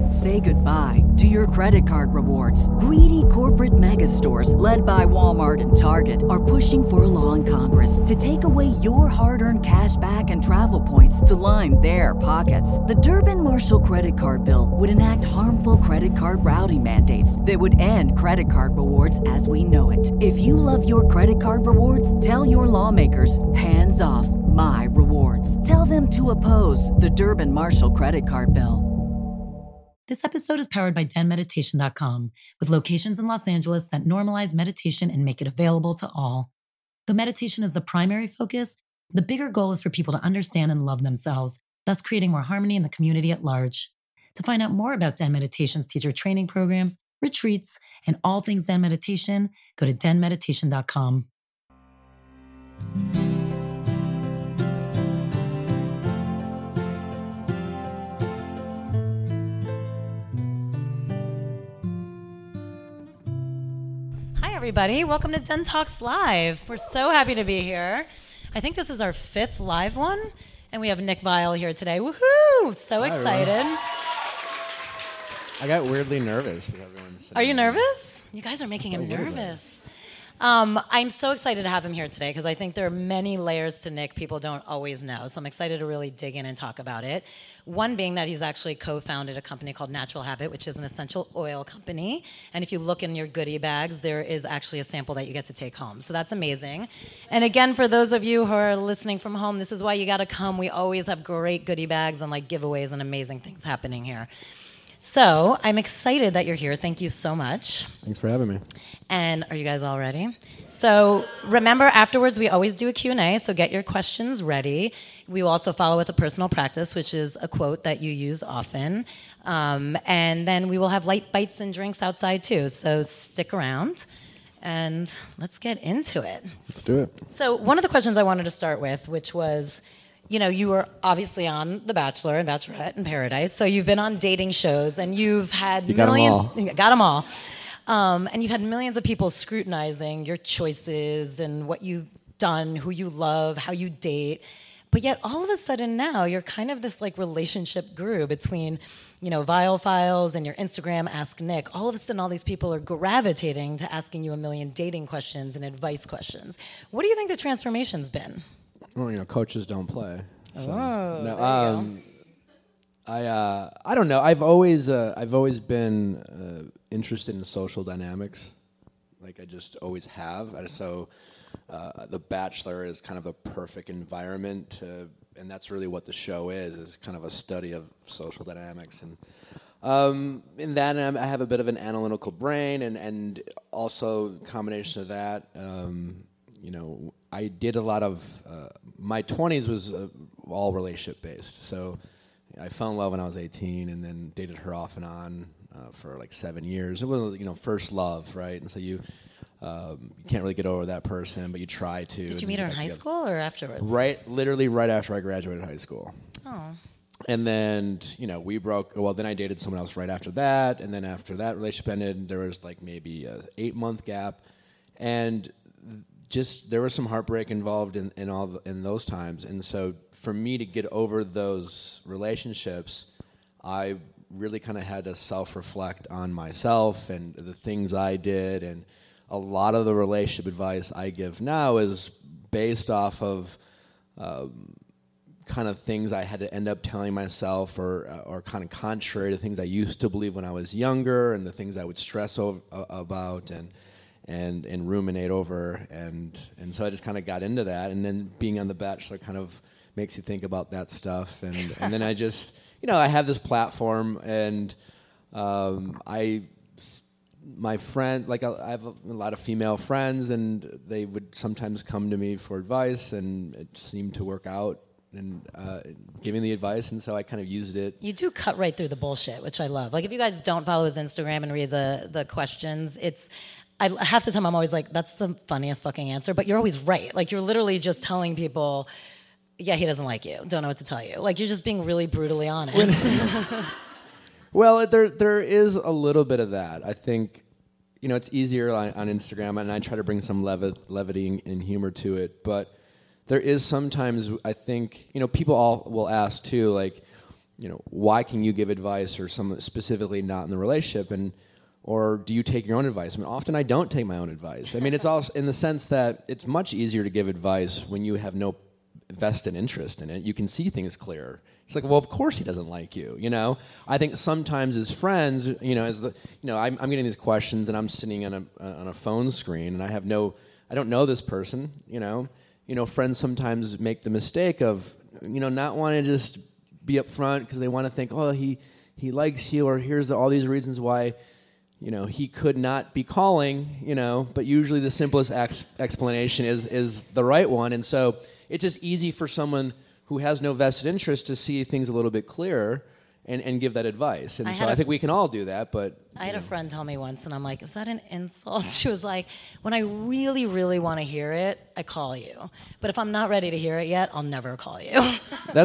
Say goodbye to your credit card rewards. Greedy corporate mega stores, led by Walmart and Target, are pushing for a law in Congress to take away your hard-earned cash back and travel points to line their pockets. The Durbin-Marshall credit card bill would enact harmful credit card routing mandates that would end credit card rewards as we know it. If you love your credit card rewards, tell your lawmakers, hands off my rewards. Tell them to oppose the Durbin-Marshall credit card bill. This episode is powered by denmeditation.com, with locations in Los Angeles that normalize meditation and make it available to all. Though meditation is the primary focus, the bigger goal is for people to understand and love themselves, thus creating more harmony in the community at large. To find out more about Den Meditation's teacher training programs, retreats, and all things Den Meditation, go to denmeditation.com. Everybody, welcome to Den Talks Live. We're so happy to be here. I think this is our 5th live one, and we have Nick Viall here today. Woohoo! So excited. Everyone. I got weirdly nervous with everyone sitting Are you there. nervous? You guys are making him nervous. I'm so excited to have him here today because I think there are many layers to Nick people don't always know. So I'm excited to really dig in and talk about it. One being that he's actually co-founded a company called Natural Habit, which is an essential oil company. And if you look in your goodie bags, there is actually a sample that you get to take home. So that's amazing. And again, for those of you who are listening from home, this is why you got to come. We always have great goodie bags and like giveaways and amazing things happening here. So I'm excited that you're here. Thank you so much. Thanks for having me. And are you guys all ready? So remember, afterwards, we always do a Q&A, so get your questions ready. We will also follow with a personal practice, which is a quote that you use often. And then we will have light bites and drinks outside, too. So stick around, and let's get into it. Let's do it. So one of the questions I wanted to start with, which was, you know, you were obviously on The Bachelor and Bachelorette in Paradise, so you've been on dating shows, and you've had You got them all. And you've had millions of people scrutinizing your choices and what you've done, who you love, how you date. But yet, all of a sudden now, you're kind of this like relationship guru between, you know, Viall Files and your Instagram Ask Nick. All of a sudden, all these people are gravitating to asking you a million dating questions and advice questions. What do you think the transformation's been? Well, you know, coaches don't play. So. I don't know. I've always been interested in social dynamics. Like I just always have. So The Bachelor is kind of a perfect environment to, and that's really what the show is kind of a study of social dynamics. And in that, I have a bit of an analytical brain, and also combination of that, you know, I did a lot of, my 20s was all relationship based. So I fell in love when I was 18 and then dated her off and on for like 7 years. It was, you know, first love, right? And so you can't really get over that person, but you try to. Did you meet her in high school or afterwards? Literally right after I graduated high school. Oh. And then, you know, we broke. Well, then I dated someone else right after that. And then after that relationship ended, there was like maybe a 8-month gap. And just there was some heartbreak involved in those times. And so for me to get over those relationships, I really kind of had to self-reflect on myself and the things I did. And a lot of the relationship advice I give now is based off of kind of things I had to end up telling myself or kind of contrary to things I used to believe when I was younger and the things I would stress about and ruminate over. And so I just kind of got into that. And then being on The Bachelor kind of makes you think about that stuff. And then I just, you know, I have this platform and my friend, like I have a lot of female friends, and they would sometimes come to me for advice, and it seemed to work out and giving the advice, and so I kind of used it. You do cut right through the bullshit, which I love. Like if you guys don't follow his Instagram and read the questions, half the time I'm always like, that's the funniest fucking answer, but you're always right. Like you're literally just telling people, yeah, he doesn't like you. Don't know what to tell you. Like you're just being really brutally honest. Well, there is a little bit of that. I think, you know, it's easier on Instagram, and I try to bring some levity and humor to it. But there is sometimes, I think, you know, people all will ask too, like, why can you give advice or some specifically not in the relationship, or do you take your own advice? I mean, often I don't take my own advice. I mean, it's also in the sense that it's much easier to give advice when you have no vested interest in it. You can see things clearer. It's like, well, of course he doesn't like you. I think sometimes as friends, I'm getting these questions and I'm sitting on a phone screen and I don't know this person. Friends sometimes make the mistake of not wanting to just be upfront because they want to think, oh, he likes you, or here's all these reasons why he could not be calling. But usually the simplest explanation is the right one, and so it's just easy for someone who has no vested interest to see things a little bit clearer and give that advice. And I think we can all do that, but... I had a friend tell me once, and I'm like, is that an insult? She was like, when I really, really want to hear it, I call you. But if I'm not ready to hear it yet, I'll never call you. I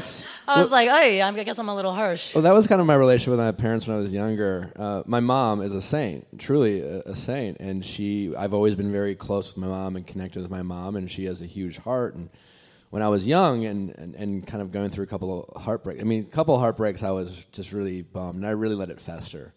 was like, hey, I guess I'm a little harsh. Well, that was kind of my relationship with my parents when I was younger. My mom is a saint, truly a saint, and I've always been very close with my mom and connected with my mom, and she has a huge heart. And when I was young and kind of going through a couple of heartbreaks, I was just really bummed, and I really let it fester.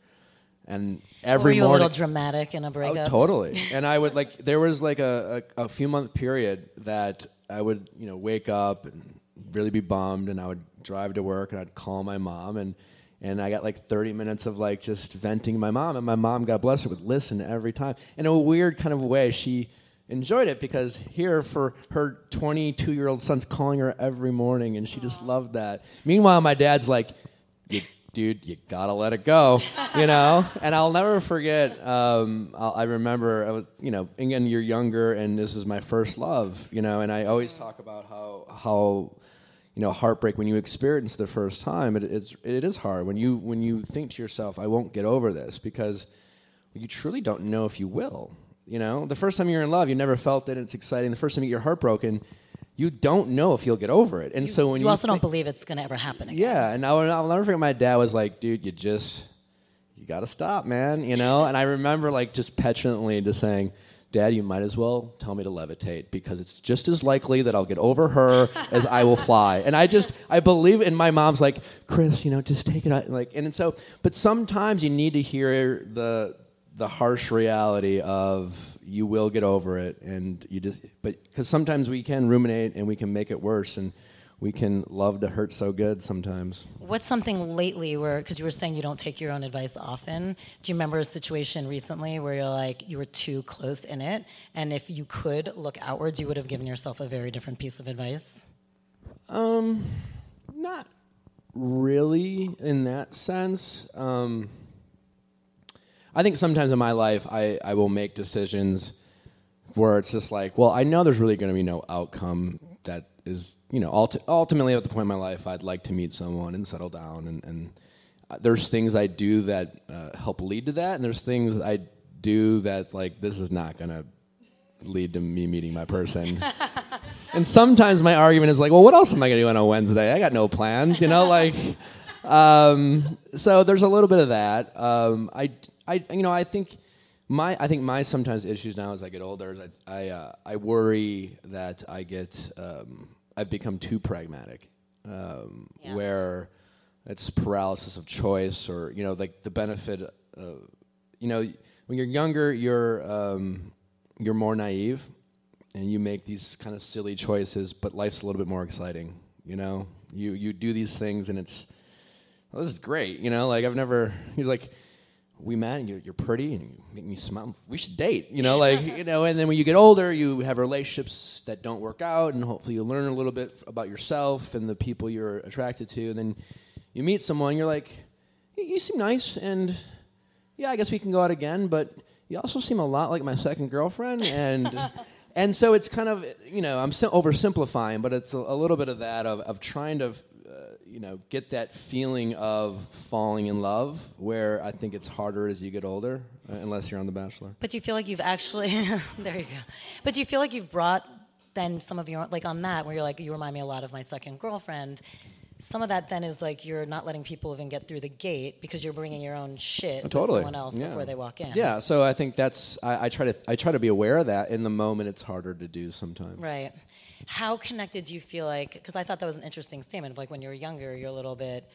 And every morning... Were you a little dramatic in a breakup? Oh, totally. And I would, there was a few month period that I would, wake up and really be bummed, and I would drive to work, and I'd call my mom, and I got 30 minutes of just venting to my mom, and my mom, God bless her, would listen every time. In a weird kind of way, she enjoyed it because here for her 22-year-old son's calling her every morning, and she just loved that. Meanwhile, my dad's like, dude, you gotta let it go, And I'll never forget. I remember I was, again, you're younger, and this is my first love, And I always talk about how heartbreak when you experience the first time, it is hard when you think to yourself, I won't get over this, because you truly don't know if you will. The first time you're in love, you never felt it, and it's exciting. The first time you get heartbroken, you don't know if you'll get over it. And so when you also don't believe it's going to ever happen again. Yeah, and I'll never forget my dad was like, dude, you got to stop, man, And I remember just petulantly just saying, Dad, you might as well tell me to levitate, because it's just as likely that I'll get over her as I will fly. And I believe, and my mom's like, Chris, just take it out. But sometimes you need to hear the harsh reality of you will get over it, and because sometimes we can ruminate and we can make it worse, and we can love to hurt so good sometimes. What's something lately because you were saying you don't take your own advice often, do you remember a situation recently where you were too close in it, and if you could look outwards, you would have given yourself a very different piece of advice? Not really in that sense. I think sometimes in my life I will make decisions where it's just I know there's really going to be no outcome that is, ultimately at the point in my life I'd like to meet someone and settle down, and there's things I do that help lead to that, and there's things I do that this is not going to lead to me meeting my person. And sometimes my argument is well, what else am I going to do on a Wednesday? I got no plans, So there's a little bit of that. I think my sometimes issues now as I get older is I worry that I've become too pragmatic, where it's paralysis of choice, or the benefit of when you're younger you're more naive, and you make these kind of silly choices, but life's a little bit more exciting. You do these things, and it's, well, this is great. You're we met, and you're pretty, and you make me smile. We should date, And then when you get older, you have relationships that don't work out, and hopefully you learn a little bit about yourself and the people you're attracted to. And then you meet someone, you're like, you seem nice, and yeah, I guess we can go out again, but you also seem a lot like my second girlfriend, and so it's kind of, I'm oversimplifying, but it's a little bit of that of trying to get that feeling of falling in love, where I think it's harder as you get older, unless you're on The Bachelor. But do you feel like you've actually, there you go. But do you feel like you've brought then some of your, on that, where you're you remind me a lot of my second girlfriend, some of that then is you're not letting people even get through the gate because you're bringing your own shit to someone else before they walk in. Yeah, so I think that's, I try to be aware of that. In the moment, it's harder to do sometimes. Right. How connected do you feel because I thought that was an interesting statement of when you're younger, you're a little bit,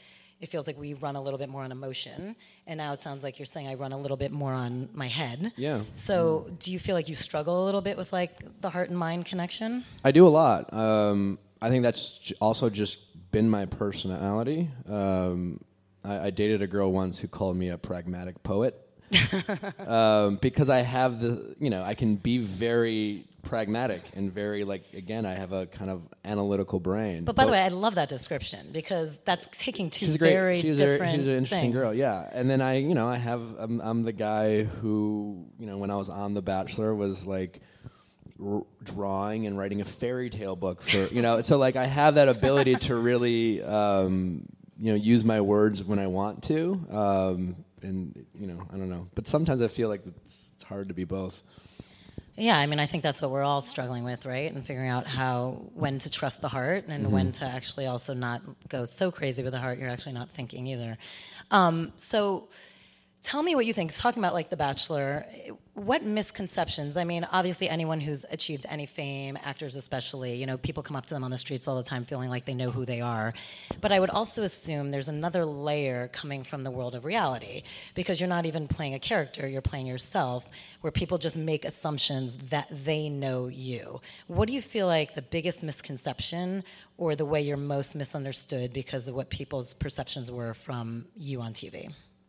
it feels like we run a little bit more on emotion, and now it sounds like you're saying I run a little bit more on my head. Yeah. So do you feel like you struggle a little bit with like the heart and mind connection? I do a lot. I think that's also just been my personality. I dated a girl once who called me a pragmatic poet. Because I have I can be very pragmatic and very, like, again, I have a kind of analytical brain. But by the way, I love that description because that's taking two she's very different she's an interesting things. girl, yeah. And then I'm the guy who, when I was on The Bachelor, was like drawing and writing a fairy tale book for, so like I have that ability to really, use my words when I want to. And, I don't know. But sometimes I feel like it's hard to be both. Yeah, I mean, I think that's what we're all struggling with, right? And figuring out when to trust the heart and when to actually also not go so crazy with the heart you're actually not thinking either. So tell me what you think. Talking about like The Bachelor, what misconceptions? I mean, obviously anyone who's achieved any fame, actors especially, people come up to them on the streets all the time feeling like they know who they are. But I would also assume there's another layer coming from the world of reality because you're not even playing a character, you're playing yourself, where people just make assumptions that they know you. What do you feel like the biggest misconception or the way you're most misunderstood because of what people's perceptions were from you on TV?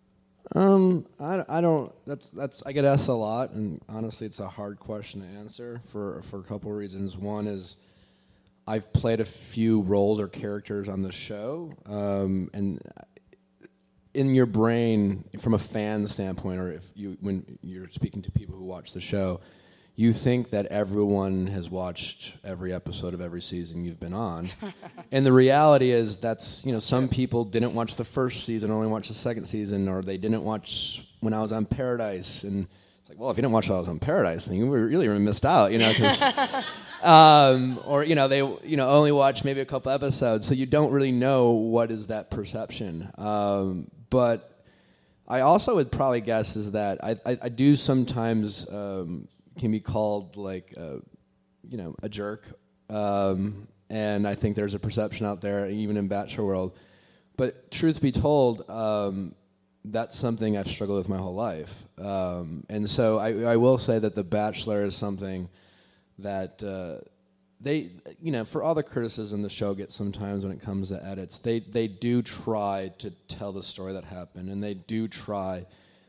I don't. I get asked a lot, and honestly, it's a hard question to answer for a couple of reasons. One is I've played a few roles or characters on the show, and in your brain, from a fan standpoint, or when you're speaking to people who watch the show, you think that everyone has watched every episode of every season you've been on. And the reality is that's, some people didn't watch the first season, only watched the second season, or they didn't watch when I was on Paradise. And it's like, well, if you didn't watch when I was on Paradise, then you really missed out, 'cause, or, they, only watch maybe a couple episodes. So you don't really know what is that perception. But I also would probably guess is that I do sometimes, can be called like, a jerk. And I think there's a perception out there, even in Bachelor world. But truth be told, that's something I've struggled with my whole life. And so I will say that The Bachelor is something that they, for all the criticism the show gets sometimes when it comes to edits, they do try to tell the story that happened, and they do try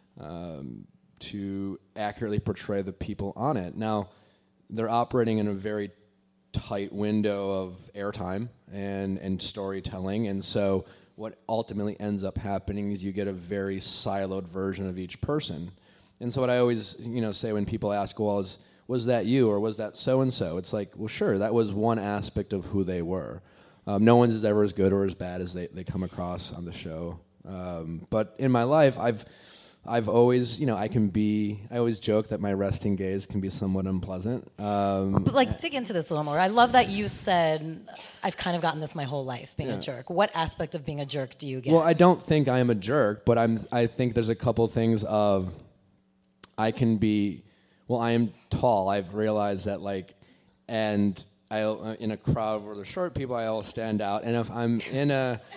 to accurately portray the people on it. Now, they're operating in a very tight window of airtime and storytelling, and so what ultimately ends up happening is you get a very siloed version of each person. And so what I always say when people ask, well, was that you or was that so-and-so? It's like, well, sure, that was one aspect of who they were. No one's ever as good or as bad as they come across on the show. But in my life, I've always, I always joke that my resting gaze can be somewhat unpleasant. But dig into this a little more. I love that you said, I've kind of gotten this my whole life, being a jerk. What aspect of being a jerk do you get? Well, I don't think I am a jerk, but I think there's a couple things of, I am tall. I've realized that, and in a crowd where there's short people, I'll stand out. And if I'm in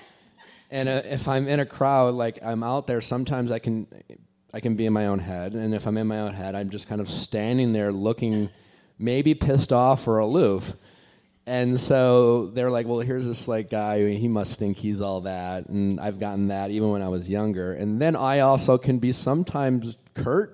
a crowd, I'm out there, sometimes I can be in my own head, and if I'm in my own head, I'm just kind of standing there looking maybe pissed off or aloof. And so they're like, well, here's this guy, he must think he's all that, and I've gotten that even when I was younger. And then I also can be sometimes curt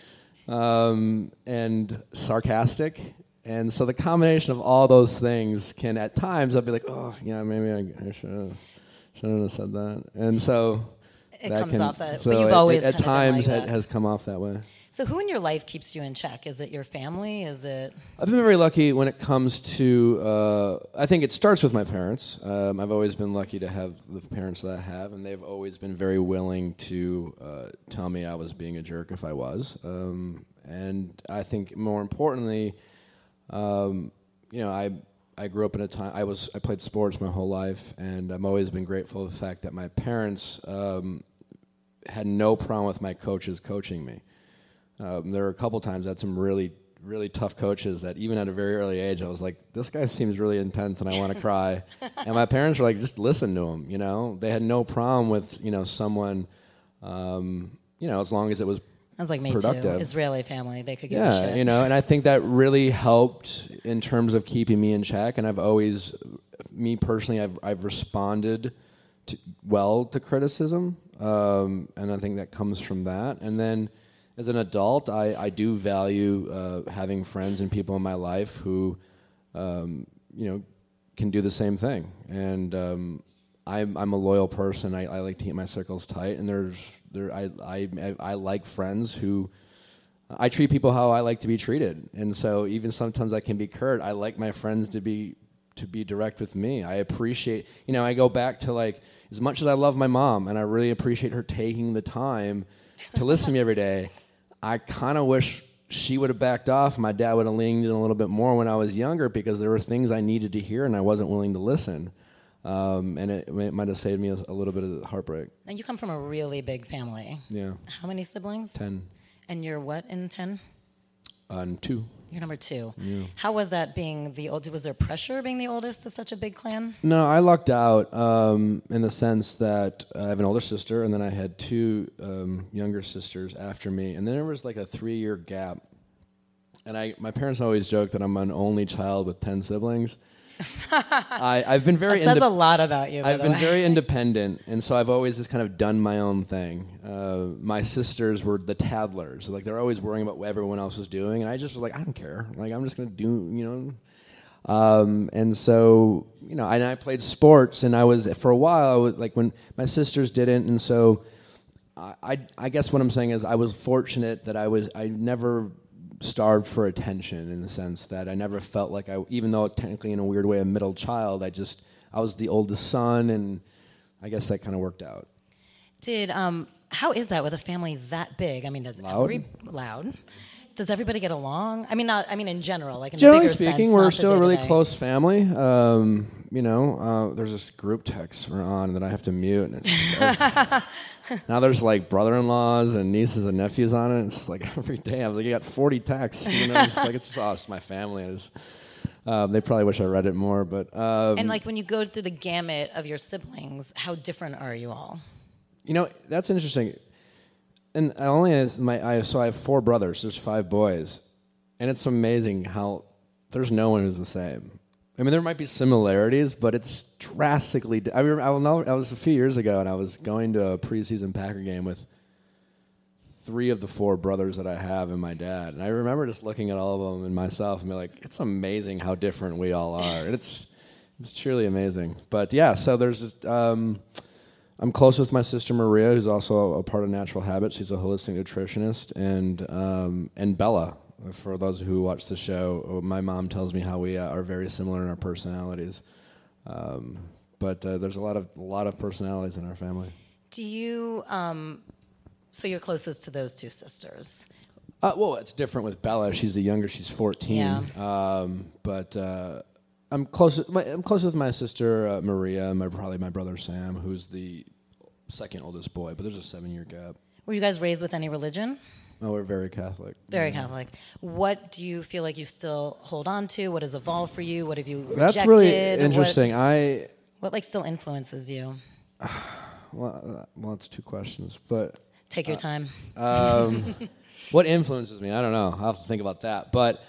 and sarcastic. And so the combination of all those things can, at times, I'll be like, oh, yeah, maybe I shouldn't have said that. And so it comes off that. So but you've always at times been like it has come off that way. So who in your life keeps you in check? Is it your family? Is it? I've been very lucky when it comes to. I think it starts with my parents. I've always been lucky to have the parents that I have, and they've always been very willing to tell me I was being a jerk if I was. And I think more importantly, I grew up in a time I played sports my whole life, and I've always been grateful for the fact that my parents had no problem with my coaches coaching me. There were a couple times I had some really really tough coaches that even at a very early age, I was like, this guy seems really intense and I want to cry. And my parents were like, just listen to him, you know? They had no problem with, you know, someone, you know, as long as it was I was like, me productive. too. Israeli family, they could give a shit. Yeah, you know, and I think that really helped in terms of keeping me in check. And I've always, me personally, I've responded well to criticism, and I think that comes from that. And then as an adult, I do value having friends and people in my life who, you know, can do the same thing. And I'm a loyal person. I like to keep my circles tight, and I like friends who I treat people how I like to be treated. And so even sometimes I can be curt. I like my friends to be direct with me. I appreciate, you know, I go back to like, as much as I love my mom and I really appreciate her taking the time to listen to me every day, I kind of wish she would have backed off. My dad would have leaned in a little bit more when I was younger because there were things I needed to hear and I wasn't willing to listen. And it might have saved me a little bit of heartbreak. And you come from a really big family. Yeah. How many siblings? 10. And you're what in 10? 2. You're number 2. Yeah. How was that being the oldest? Was there pressure being the oldest of such a big clan? No, I lucked out in the sense that I have an older sister, and then I had 2 younger sisters after me, and then there was like a 3-year gap. And my parents always joke that I'm an only child with 10 siblings. I've been very. That says a lot about you. I've been very independent, and so I've always just kind of done my own thing. My sisters were the tattlers, like they're always worrying about what everyone else was doing, and I just was like, I don't care. Like I'm just gonna do, you know. And so, you know, and I played sports, and I was for a while. I was like when my sisters didn't, and so I guess what I'm saying is I was fortunate that I never starved for attention in the sense that I never felt like even though technically in a weird way a middle child, I was the oldest son, and I guess that kind of worked out. How is that with a family that big? I mean, loud? Does everybody get along? I mean, in general, like in Generally the bigger speaking, sense, we're still a really day-to-day. close family. You know, there's this group text we're on that I have to mute. And now there's like brother-in-laws and nieces and nephews on it. It's like every day I'm like, you got 40 texts. You know, it's my family. They probably wish I read it more, but and like when you go through the gamut of your siblings, how different are you all? You know, that's interesting. And I have 4 brothers. There's 5 boys, and it's amazing how there's no one who's the same. I mean, there might be similarities, but it's drastically. I was a few years ago, and I was going to a preseason Packer game with 3 of the 4 brothers that I have and my dad, and I remember just looking at all of them and myself and be like, it's amazing how different we all are. And it's truly amazing. But yeah, so there's. I'm close with my sister Maria, who's also a part of Natural Habits. She's a holistic nutritionist, and Bella. For those who watch the show, my mom tells me how we are very similar in our personalities. But there's a lot of personalities in our family. Do you? So you're closest to those 2 sisters. Well, it's different with Bella. She's the younger. She's 14. Yeah. But I'm close with my sister Maria, and probably my brother Sam, who's the second oldest boy. But there's a 7-year gap. Were you guys raised with any religion? Oh, we're very Catholic. Very Catholic. What do you feel like you still hold on to? What has evolved for you? What have you rejected? That's really interesting. What like still influences you? Well, it's 2 questions, but Take your time. what influences me? I don't know. I'll have to think about that. But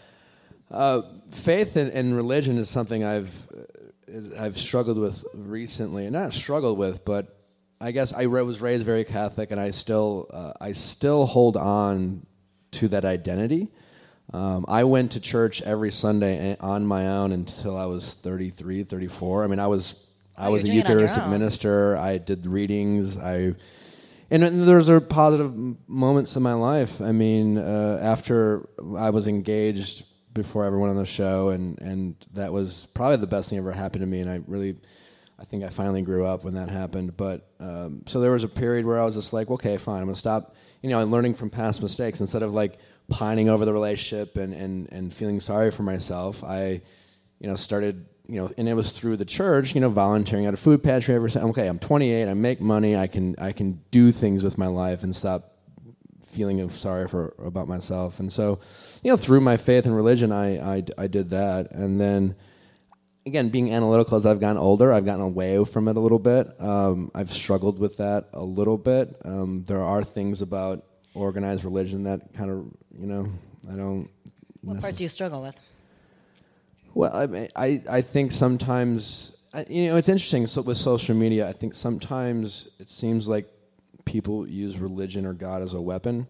faith and religion is something I've struggled with recently. Not struggled with, but I guess I was raised very Catholic, and I still hold on to that identity. I went to church every Sunday on my own until I was 33, 34. I mean, I was a Eucharistic minister. I did readings. And there's positive moments in my life. I mean, after I was engaged before everyone on the show, and that was probably the best thing ever happened to me, and I think I finally grew up when that happened. But so there was a period where I was just like, okay, fine, I'm going to stop, and learning from past mistakes. Instead of like pining over the relationship and feeling sorry for myself, I, started, and it was through the church, volunteering at a food pantry every Sunday. Okay, I'm 28, I make money, I can do things with my life and stop feeling of sorry about myself. And so, through my faith and religion, I did that. And then, again, being analytical as I've gotten older, I've gotten away from it a little bit. I've struggled with that a little bit. There are things about organized religion that kind of, I don't... What part do you struggle with? Well, I think sometimes, it's interesting with social media. I think sometimes it seems like people use religion or God as a weapon.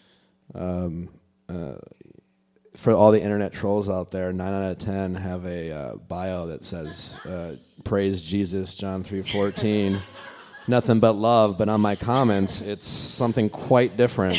For all the internet trolls out there, 9 out of 10 have a bio that says, praise Jesus, John 3:14, nothing but love. But on my comments, it's something quite different.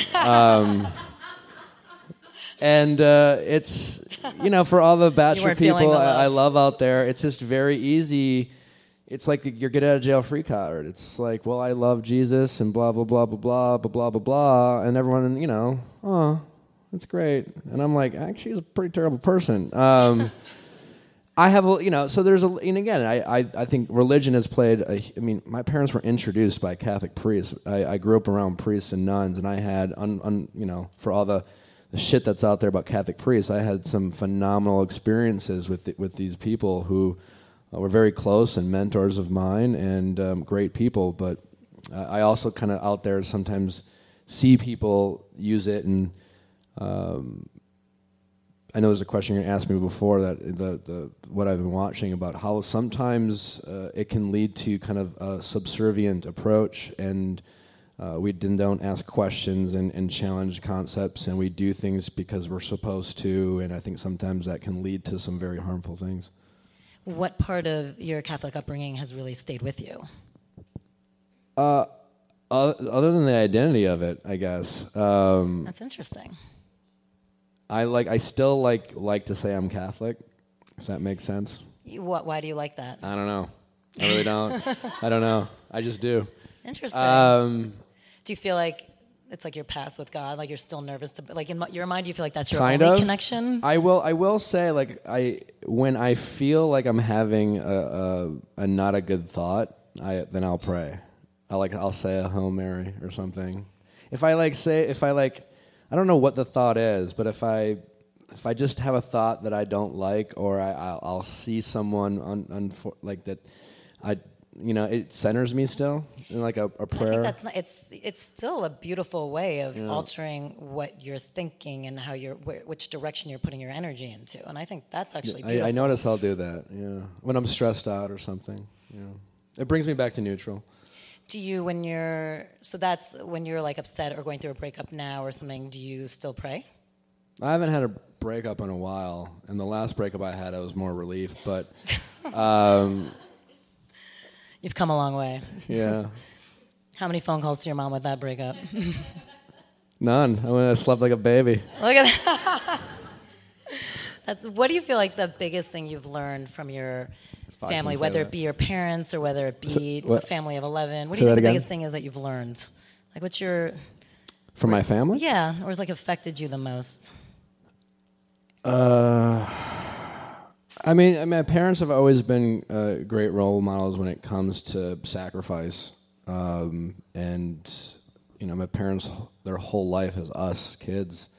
And it's, for all the bachelor people I love out there, it's just very easy. It's like your get out of jail free card. It's like, well, I love Jesus and blah, blah, blah, blah, blah, blah, blah, blah, blah. And everyone, oh, that's great. And I'm like, actually, he's a pretty terrible person. I have, so there's and again, I think religion has played, my parents were introduced by Catholic priests. I grew up around priests and nuns, and I had, for all the shit that's out there about Catholic priests, I had some phenomenal experiences with these people who were very close and mentors of mine and great people. But I also kind of out there sometimes see people use it, and I know there's a question you asked me before that the what I've been watching about how sometimes it can lead to kind of a subservient approach, and we don't ask questions and challenge concepts, and we do things because we're supposed to, and I think sometimes that can lead to some very harmful things. What part of your Catholic upbringing has really stayed with you? Other than the identity of it, I guess. That's interesting. I still like to say I'm Catholic, if that makes sense. Why do you like that? I don't know. I really don't. I don't know. I just do. Interesting. Do you feel like it's like your past with God? Like you're still nervous to, like in your mind, do you feel like that's your only connection? I will say, when I feel like I'm having a not a good thought, then I'll pray. I'll say a Hail Mary or something. I don't know what the thought is, but if I just have a thought that I don't like, or I'll see someone like that, it centers me still in like a prayer. I think it's still a beautiful way of altering what you're thinking and how which direction you're putting your energy into, and I think that's actually beautiful. I notice I'll do that. Yeah, when I'm stressed out or something. Yeah, it brings me back to neutral. Do you, that's when you're like upset or going through a breakup now or something, do you still pray? I haven't had a breakup in a while, and the last breakup I had, I was more relief, but... You've come a long way. Yeah. How many phone calls to your mom with that breakup? None. I slept like a baby. Look at that. What do you feel like the biggest thing you've learned from your family, whether it be your parents or whether it be a family of 11? What do you think the biggest thing is that you've learned? Like, what's your... From my family? Yeah, or has affected you the most? My parents have always been great role models when it comes to sacrifice. My parents, their whole life is us kids.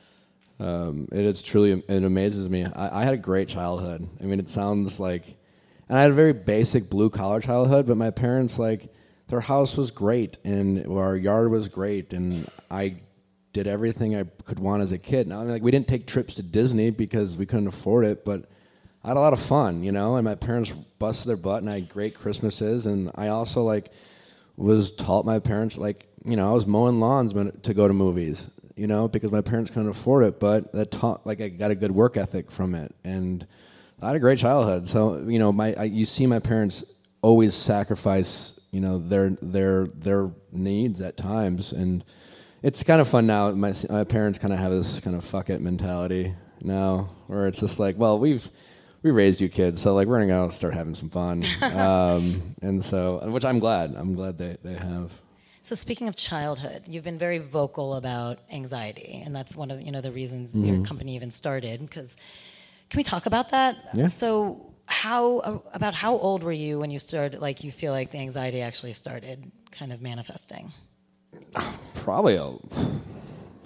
It amazes me. I had a great childhood. It sounds like... And I had a very basic blue-collar childhood, but my parents, their house was great, and our yard was great, and I did everything I could want as a kid. Now, we didn't take trips to Disney because we couldn't afford it, but I had a lot of fun, and my parents busted their butt, and I had great Christmases, and I also, was taught my parents, I was mowing lawns to go to movies, because my parents couldn't afford it, but that taught, I got a good work ethic from it, and I had a great childhood. So, you see my parents always sacrifice, their needs at times, and it's kind of fun now. My parents kind of have this kind of fuck it mentality now, where it's just we raised you kids, so we're gonna go start having some fun, and so, which I'm glad they have. So speaking of childhood, you've been very vocal about anxiety, and that's one of the reasons your company even started. Because can we talk about that? Yeah. So how old were you when you started? You feel like the anxiety actually started kind of manifesting? Probably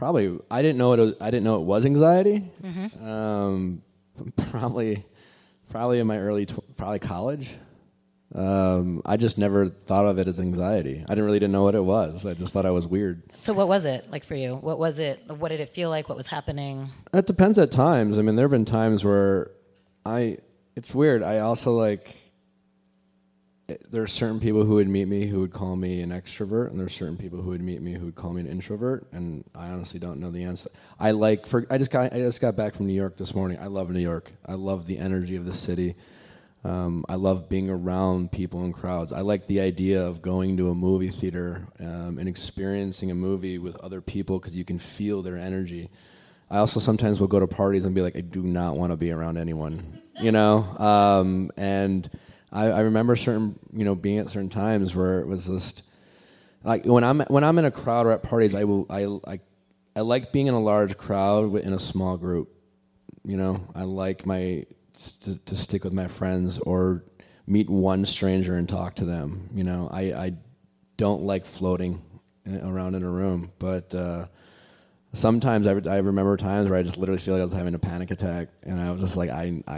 Probably I didn't know I didn't know it was anxiety. Mm-hmm. Probably in my probably college. I just never thought of it as anxiety. I didn't know what it was. I just thought I was weird. So what was it like for you? What was it? What did it feel like? What was happening? It depends at times. I mean, there have been times where it's weird. I also there are certain people who would meet me who would call me an extrovert, and there are certain people who would meet me who would call me an introvert, and I honestly don't know the answer. I just got back from New York this morning. I love New York. I love the energy of the city. I love being around people and crowds. I like the idea of going to a movie theater and experiencing a movie with other people because you can feel their energy. I also sometimes will go to parties and be like, I do not want to be around anyone, and I remember being at certain times where it was just like when I'm in a crowd or at parties, I like being in a large crowd in a small group. I like to stick with my friends or meet one stranger and talk to them. I don't like floating around in a room, but sometimes I remember times where I just literally feel like I was having a panic attack, and I was just like,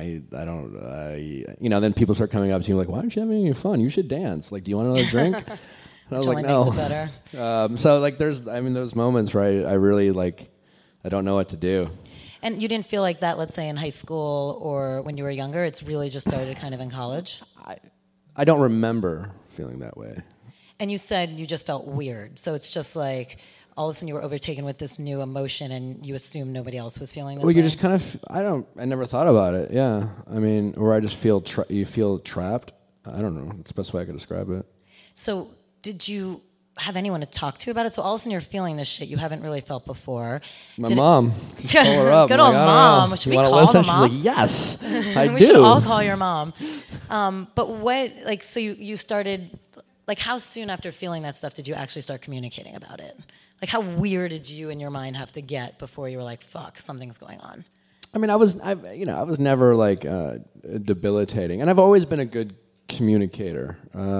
then people start coming up to you like, why aren't you having any fun? You should dance. Like, do you want another drink? And I was like, no. Makes it better. So like, there's moments where I really I don't know what to do. And you didn't feel like that, let's say, in high school or when you were younger? It's really just started kind of in college? I don't remember feeling that way. And you said you just felt weird. So it's just like all of a sudden you were overtaken with this new emotion and you assumed nobody else was feeling this way? Well, you just kind of, I never thought about it, yeah. I mean, or I just feel, you feel trapped. I don't know. That's the best way I could describe it. So did you have anyone to talk to about it? So all of a sudden you're feeling this shit you haven't really felt before. My mom. Just call her up. Good old mom. Should we call the mom? She's like, yes, I do. We should all call your mom. But what, so you started, how soon after feeling that stuff did you actually start communicating about it? How weird did you in your mind have to get before you were like, fuck, something's going on? I mean, I was never debilitating, and I've always been a good communicator.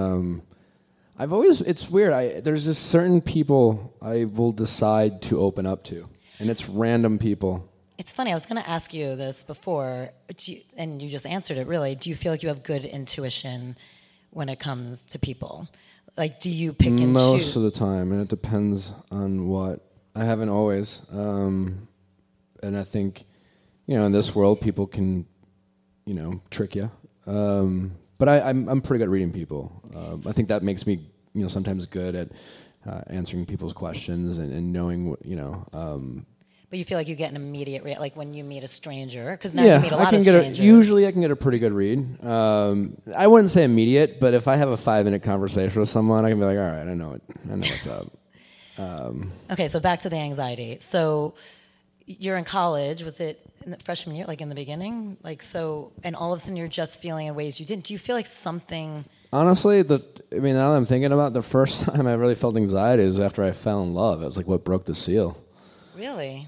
It's weird. There's just certain people I will decide to open up to, and it's random people. It's funny. I was going to ask you this before, and you just answered it. Really, do you feel like you have good intuition when it comes to people? Do you pick and choose? Most of the time, and it depends on what. I haven't always, and I think, in this world, people can, trick you. But I'm pretty good at reading people. I think that makes me, sometimes good at answering people's questions and knowing what, But you feel like you get an immediate when you meet a stranger, because now you meet a lot of strangers. Usually I can get a pretty good read. I wouldn't say immediate, but if I have a 5-minute conversation with someone, I can be like, all right, I know what's up. Okay, so back to the anxiety. So you're in college. Was it in the freshman year, in the beginning? And all of a sudden you're just feeling in ways you didn't. Do you feel like something... Honestly, now that I'm thinking about it, the first time I really felt anxiety was after I fell in love. It was like what broke the seal. Really?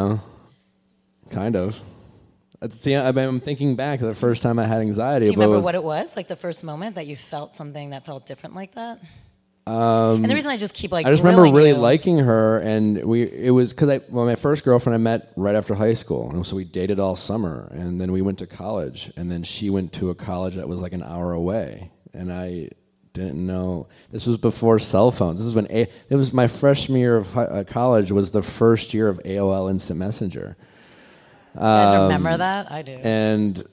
Kind of. I'm thinking back to the first time I had anxiety. Do you remember what it was? The first moment that you felt something that felt different like that? And the reason I just keep I just remember really liking her, and it was because my first girlfriend I met right after high school, and so we dated all summer, and then we went to college, and then she went to a college that was an hour away, and I didn't know. This was before cell phones. This is when it was my freshman year of college. Was the first year of AOL Instant Messenger. You guys remember that? I do. And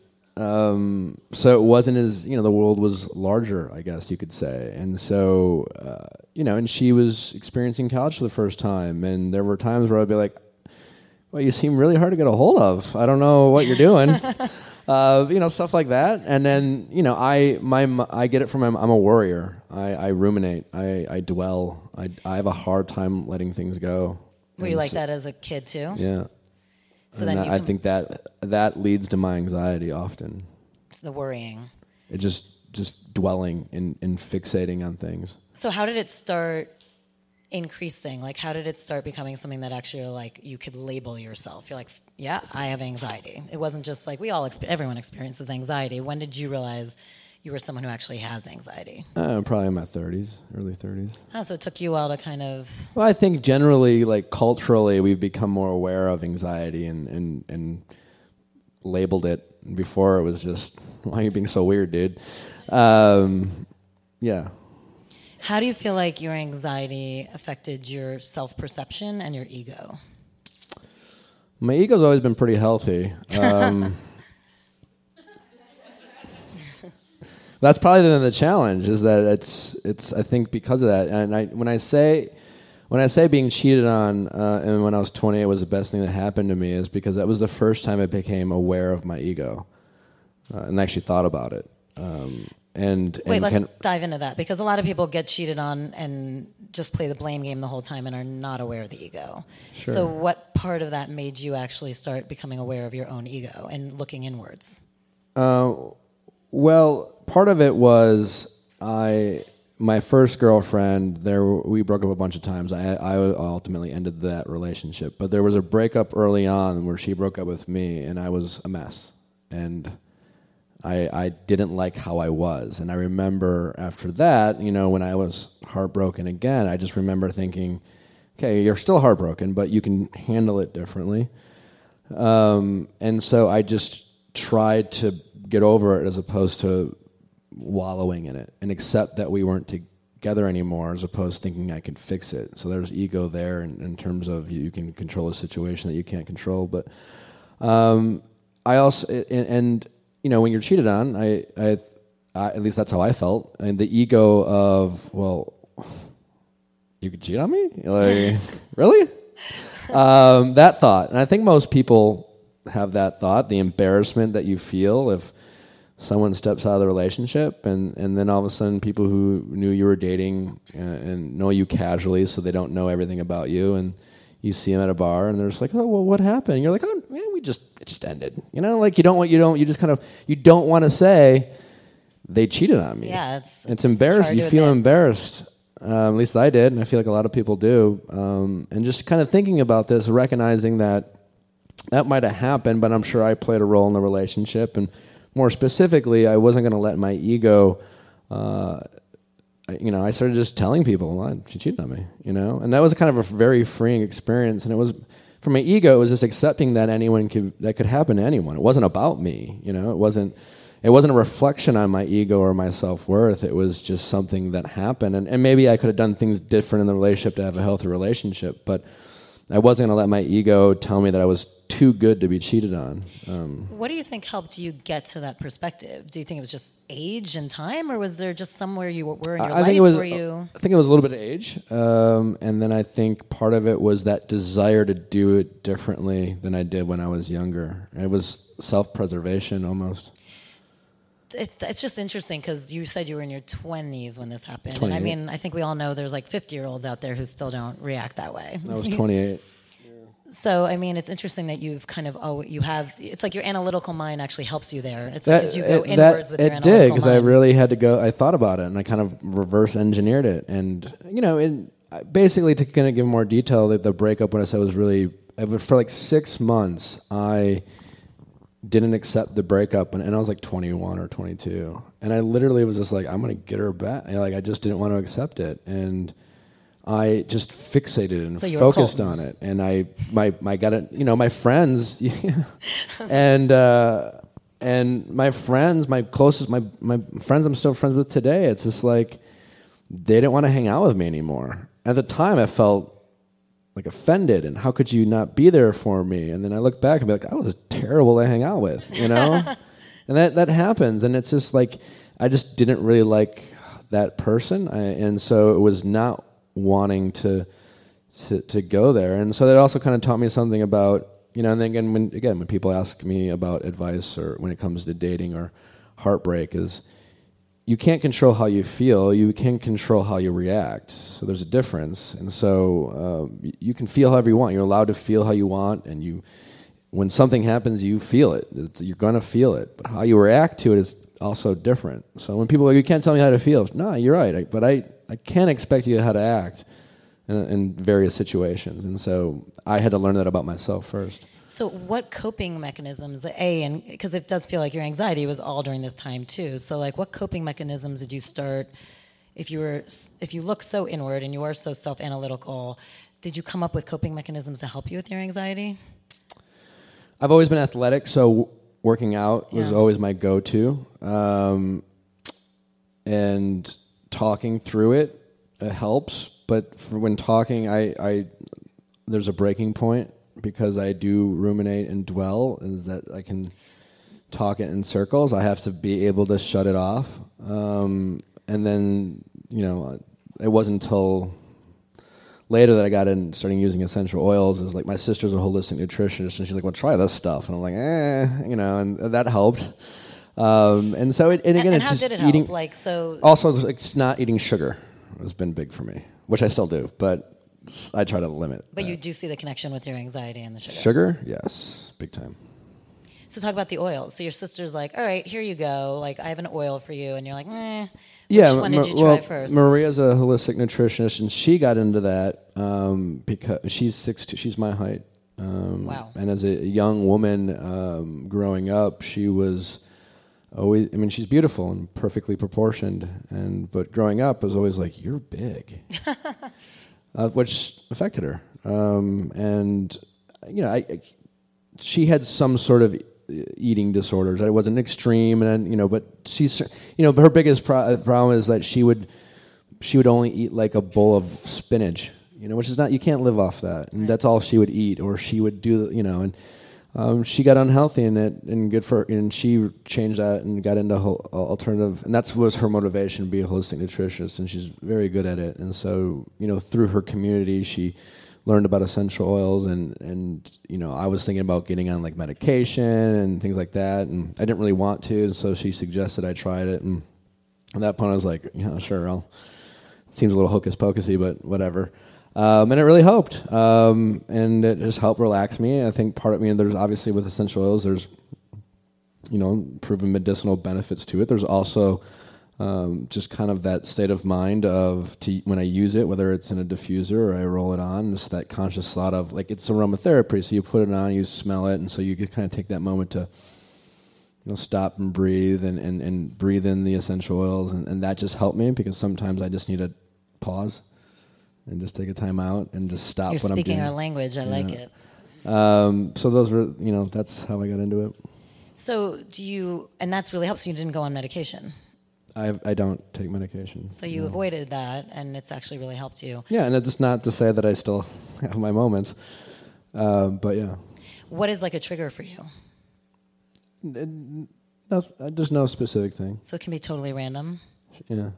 so it wasn't as, the world was larger, I guess you could say. And so, and she was experiencing college for the first time. And there were times where I'd be like, well, you seem really hard to get a hold of. I don't know what you're doing. Stuff like that. And then, I get it from I'm a worrier. I ruminate. I dwell. I have a hard time letting things go. Were you like that as a kid too? Yeah. So then I think that leads to my anxiety often. It's the worrying. It just dwelling and fixating on things. So how did it start increasing? How did it start becoming something that actually you could label yourself? You're like, yeah, I have anxiety. It wasn't just everyone experiences anxiety. When did you realize you were someone who actually has anxiety? Probably in my 30s, early 30s. Oh, so it took you a while to kind of... Well, I think generally, like culturally, we've become more aware of anxiety and labeled it. Before it was just, why are you being so weird, dude? Yeah. How do you feel like your anxiety affected your self-perception and your ego? My ego's always been pretty healthy. That's probably been the challenge, is that it's I think because of that. And when I say being cheated on, and when I was 20, it was the best thing that happened to me, is because that was the first time I became aware of my ego, and actually thought about it. Let's dive into that, because a lot of people get cheated on and just play the blame game the whole time and are not aware of the ego. Sure. So what part of that made you actually start becoming aware of your own ego and looking inwards? Well, part of it was my first girlfriend. We broke up a bunch of times. I ultimately ended that relationship, but there was a breakup early on where she broke up with me, and I was a mess, and I didn't like how I was. And I remember after that, when I was heartbroken again, I just remember thinking, okay, you're still heartbroken, but you can handle it differently. And so I just tried to get over it, as opposed to wallowing in it, and accept that we weren't together anymore, as opposed to thinking I could fix it. So there's ego there in terms of you can control a situation that you can't control. But I also, and when you're cheated on, I at least that's how I felt, and the ego of, well, you could cheat on me? Like, really? That thought. And I think most people have that thought, the embarrassment that you feel if someone steps out of the relationship, and then all of a sudden people who knew you were dating and know you casually, so they don't know everything about you, and you see them at a bar and they're just like, oh, well, what happened? And you're like, oh, man, it just ended. Like you don't want to say they cheated on me. Yeah, it's embarrassing. You feel embarrassed. At least I did, and I feel like a lot of people do. And just kind of thinking about this, recognizing that might have happened, but I'm sure I played a role in the relationship. And more specifically, I wasn't going to let my ego, I started just telling people, well, she cheated on me, And that was kind of a very freeing experience. And it was, for my ego, it was just accepting that that could happen to anyone. It wasn't about me, It wasn't a reflection on my ego or my self-worth. It was just something that happened. And maybe I could have done things different in the relationship to have a healthy relationship, but I wasn't going to let my ego tell me that I was too good to be cheated on. What do you think helped you get to that perspective? Do you think it was just age and time, or was there just somewhere you were in your life where you... I think it was a little bit of age, and then I think part of it was that desire to do it differently than I did when I was younger. It was self-preservation almost. It's just interesting because you said you were in your 20s when this happened. 28. And I mean, I think we all know there's like 50-year-olds out there who still don't react that way. I was 28. So, I mean, it's interesting that you've kind of, it's like your analytical mind actually helps you there. It's like as you go inwards with your analytical mind. It did, because I really had to go, I thought about it, and I kind of reverse engineered it. And, basically to kind of give more detail, the breakup, when I said was really, for like 6 months, I didn't accept the breakup, and I was like 21 or 22, and I literally was just like, I'm gonna get her back. I just didn't want to accept it, and I just fixated and focused on it. And my got it, my friends, and my friends, my closest, my friends I'm still friends with today. It's just like they didn't want to hang out with me anymore. At the time, I felt like offended, and how could you not be there for me? And then I look back and be like, I was terrible to hang out with, and that happens. And it's just like, I just didn't really like that person. And so it was not wanting to go there. And so that also kind of taught me something about, and then when people ask me about advice, or when it comes to dating or heartbreak, is you can't control how you feel, you can control how you react. So there's a difference. And so you can feel however you want. You're allowed to feel how you want, and when something happens, you feel it. You're going to feel it. But how you react to it is also different. So when people are like, you can't tell me how to feel. No, you're right. But I can't expect you how to act. in various situations. And so I had to learn that about myself first. So what coping mechanisms, and because it does feel like your anxiety was all during this time too. So like what coping mechanisms did you start, if you look so inward and you are so self-analytical, did you come up with coping mechanisms to help you with your anxiety? I've always been athletic, so working out was Yeah. always my go-to. And talking through it helps, but for when talking, I there's a breaking point because I do ruminate and dwell, is that I can talk it in circles. I have to be able to shut it off. And then, it wasn't until later that I got in starting using essential oils. Is like my sister's a holistic nutritionist, and she's like, "Well, try this stuff," and I'm like, and that helped. And so and again, and it's how just did it help? eating. Like so. Also, it's not eating sugar has been big for me, which I still do, but I try to limit. But that. you do see the connection with your anxiety and the sugar. Sugar, yes, big time. So talk about the oils. So your sister's like, all right, here you go. Like, I have an oil for you. And you're like, Which one did you try first? Maria's a holistic nutritionist, and she got into that because she's 6'2", she's my height. Wow. And as a young woman growing up, she was always, she's beautiful and perfectly proportioned. But growing up, was always like, you're big. Which affected her. She had some sort of eating disorders. It wasn't extreme, but she's, but her biggest problem is that she would only eat like a bowl of spinach, which is not, you can't live off that, and that's all she would eat, or she would do, and she got unhealthy in it, and she changed that and got into alternative, and that was her motivation to be a holistic nutritionist, and she's very good at it, and so through her community, she learned about essential oils, and I was thinking about getting on like medication and things like that, and I didn't really want to, and so she suggested I tried it, and at that point I was like, sure, it seems a little hocus pocusy, but whatever. And it really helped, and it just helped relax me. I think there's obviously with essential oils, there's proven medicinal benefits to it. There's also just kind of that state of mind when I use it, whether it's in a diffuser or I roll it on, just that conscious thought of, like, it's aromatherapy, so you put it on, you smell it, and so you could kind of take that moment to stop and breathe and breathe in the essential oils, and that just helped me, because sometimes I just need to pause and just take a time out and just stop what I'm doing. You're speaking our language. I like it. So those were, that's how I got into it. So and that's really helps you didn't go on medication. I don't take medication. So you avoided that, and it's actually really helped you. Yeah, and it's not to say that I still have my moments, but yeah. What is like a trigger for you? There's no specific thing. So it can be totally random? Yeah.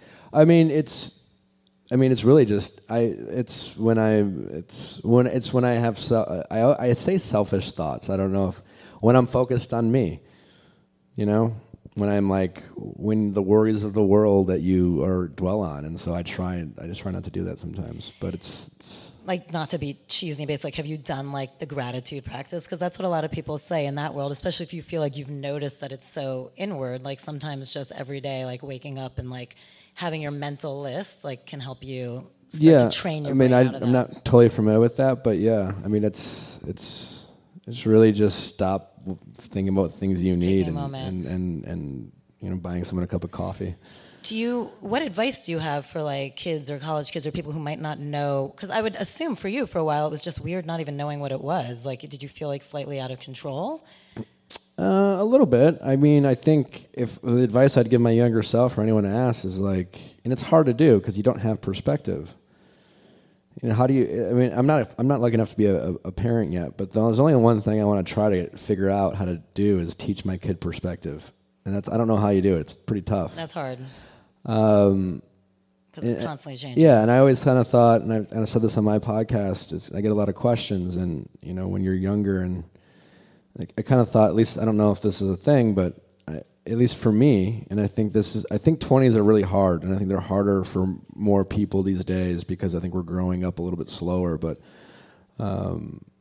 It's really just it's when I have I say selfish thoughts. I don't know when I'm focused on me, when I'm when the worries of the world that you dwell on, and so I just try not to do that sometimes. But it's like, not to be cheesy, but it's like, have you done like the gratitude practice? Because that's what a lot of people say in that world, especially if you feel like you've noticed that it's so inward. Like sometimes just every day, like waking up and like having your mental list like can help you start to train your brain out of that. I'm not totally familiar with that, but yeah, it's really just stop thinking about things you need and buying someone a cup of coffee. What advice do you have for like kids or college kids or people who might not know? Because I would assume for you for a while it was just weird not even knowing what it was. Like, did you feel like slightly out of control? A little bit. I think if the advice I'd give my younger self or anyone to ask is like, and it's hard to do because you don't have perspective. How do you? I'm not lucky enough to be a parent yet, but there's only one thing I want to try to figure out how to do is teach my kid perspective, and I don't know how you do it. It's pretty tough. That's hard. Because it's constantly changing. Yeah, and I always kind of thought, and I said this on my podcast, I get a lot of questions, and when you're younger, and I kind of thought, at least I don't know if this is a thing, but at least for me, and I think 20s are really hard, and I think they're harder for more people these days because I think we're growing up a little bit slower. But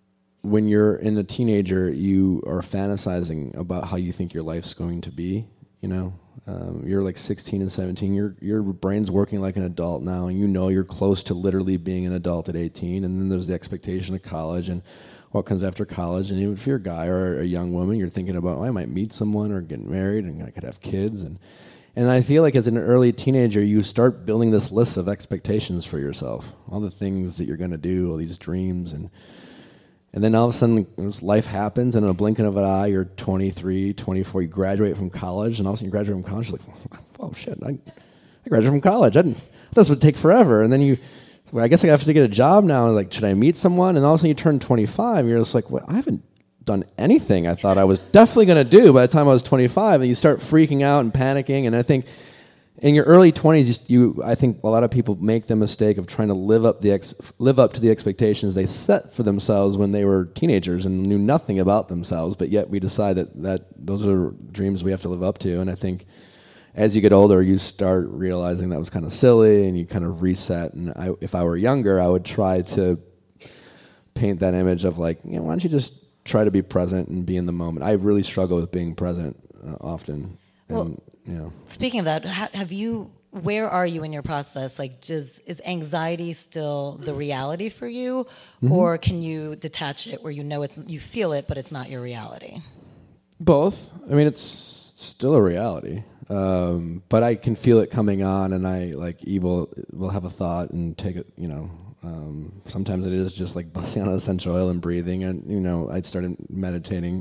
when you're in a teenager, you are fantasizing about how you think your life's going to be, You know, you're like 16 and 17. Your brain's working like an adult now, and you know you're close to literally being an adult at 18. And then there's the expectation of college and what comes after college. And even if you're a guy or a young woman, you're thinking about, I might meet someone or get married, and I could have kids. And I feel like as an early teenager, you start building this list of expectations for yourself, all the things that you're going to do, all these dreams, and then all of a sudden life happens, and in a blink of an eye, you're 23, 24, you graduate from college, and all of a sudden you graduate from college, you're like, oh shit, I graduated from college. This would take forever. And then well, I guess I have to get a job now. Like, should I meet someone? And all of a sudden you turn 25, and you're just like, what? I haven't done anything I thought I was definitely going to do by the time I was 25, and you start freaking out and panicking. And I think in your early 20s, I think a lot of people make the mistake of trying to live up to the expectations they set for themselves when they were teenagers and knew nothing about themselves. But yet we decide that those are dreams we have to live up to. And I think as you get older, you start realizing that was kind of silly, and you kind of reset. And if I were younger, I would try to paint that image of like, why don't you just try to be present and be in the moment. I really struggle with being present often. Well, speaking of that, where are you in your process? Like, is anxiety still the reality for you, or can you detach it where you feel it, but it's not your reality? Both. I mean, it's still a reality, but I can feel it coming on, and I will have a thought and take it. Sometimes it is just like busting on essential oil and breathing, and I started meditating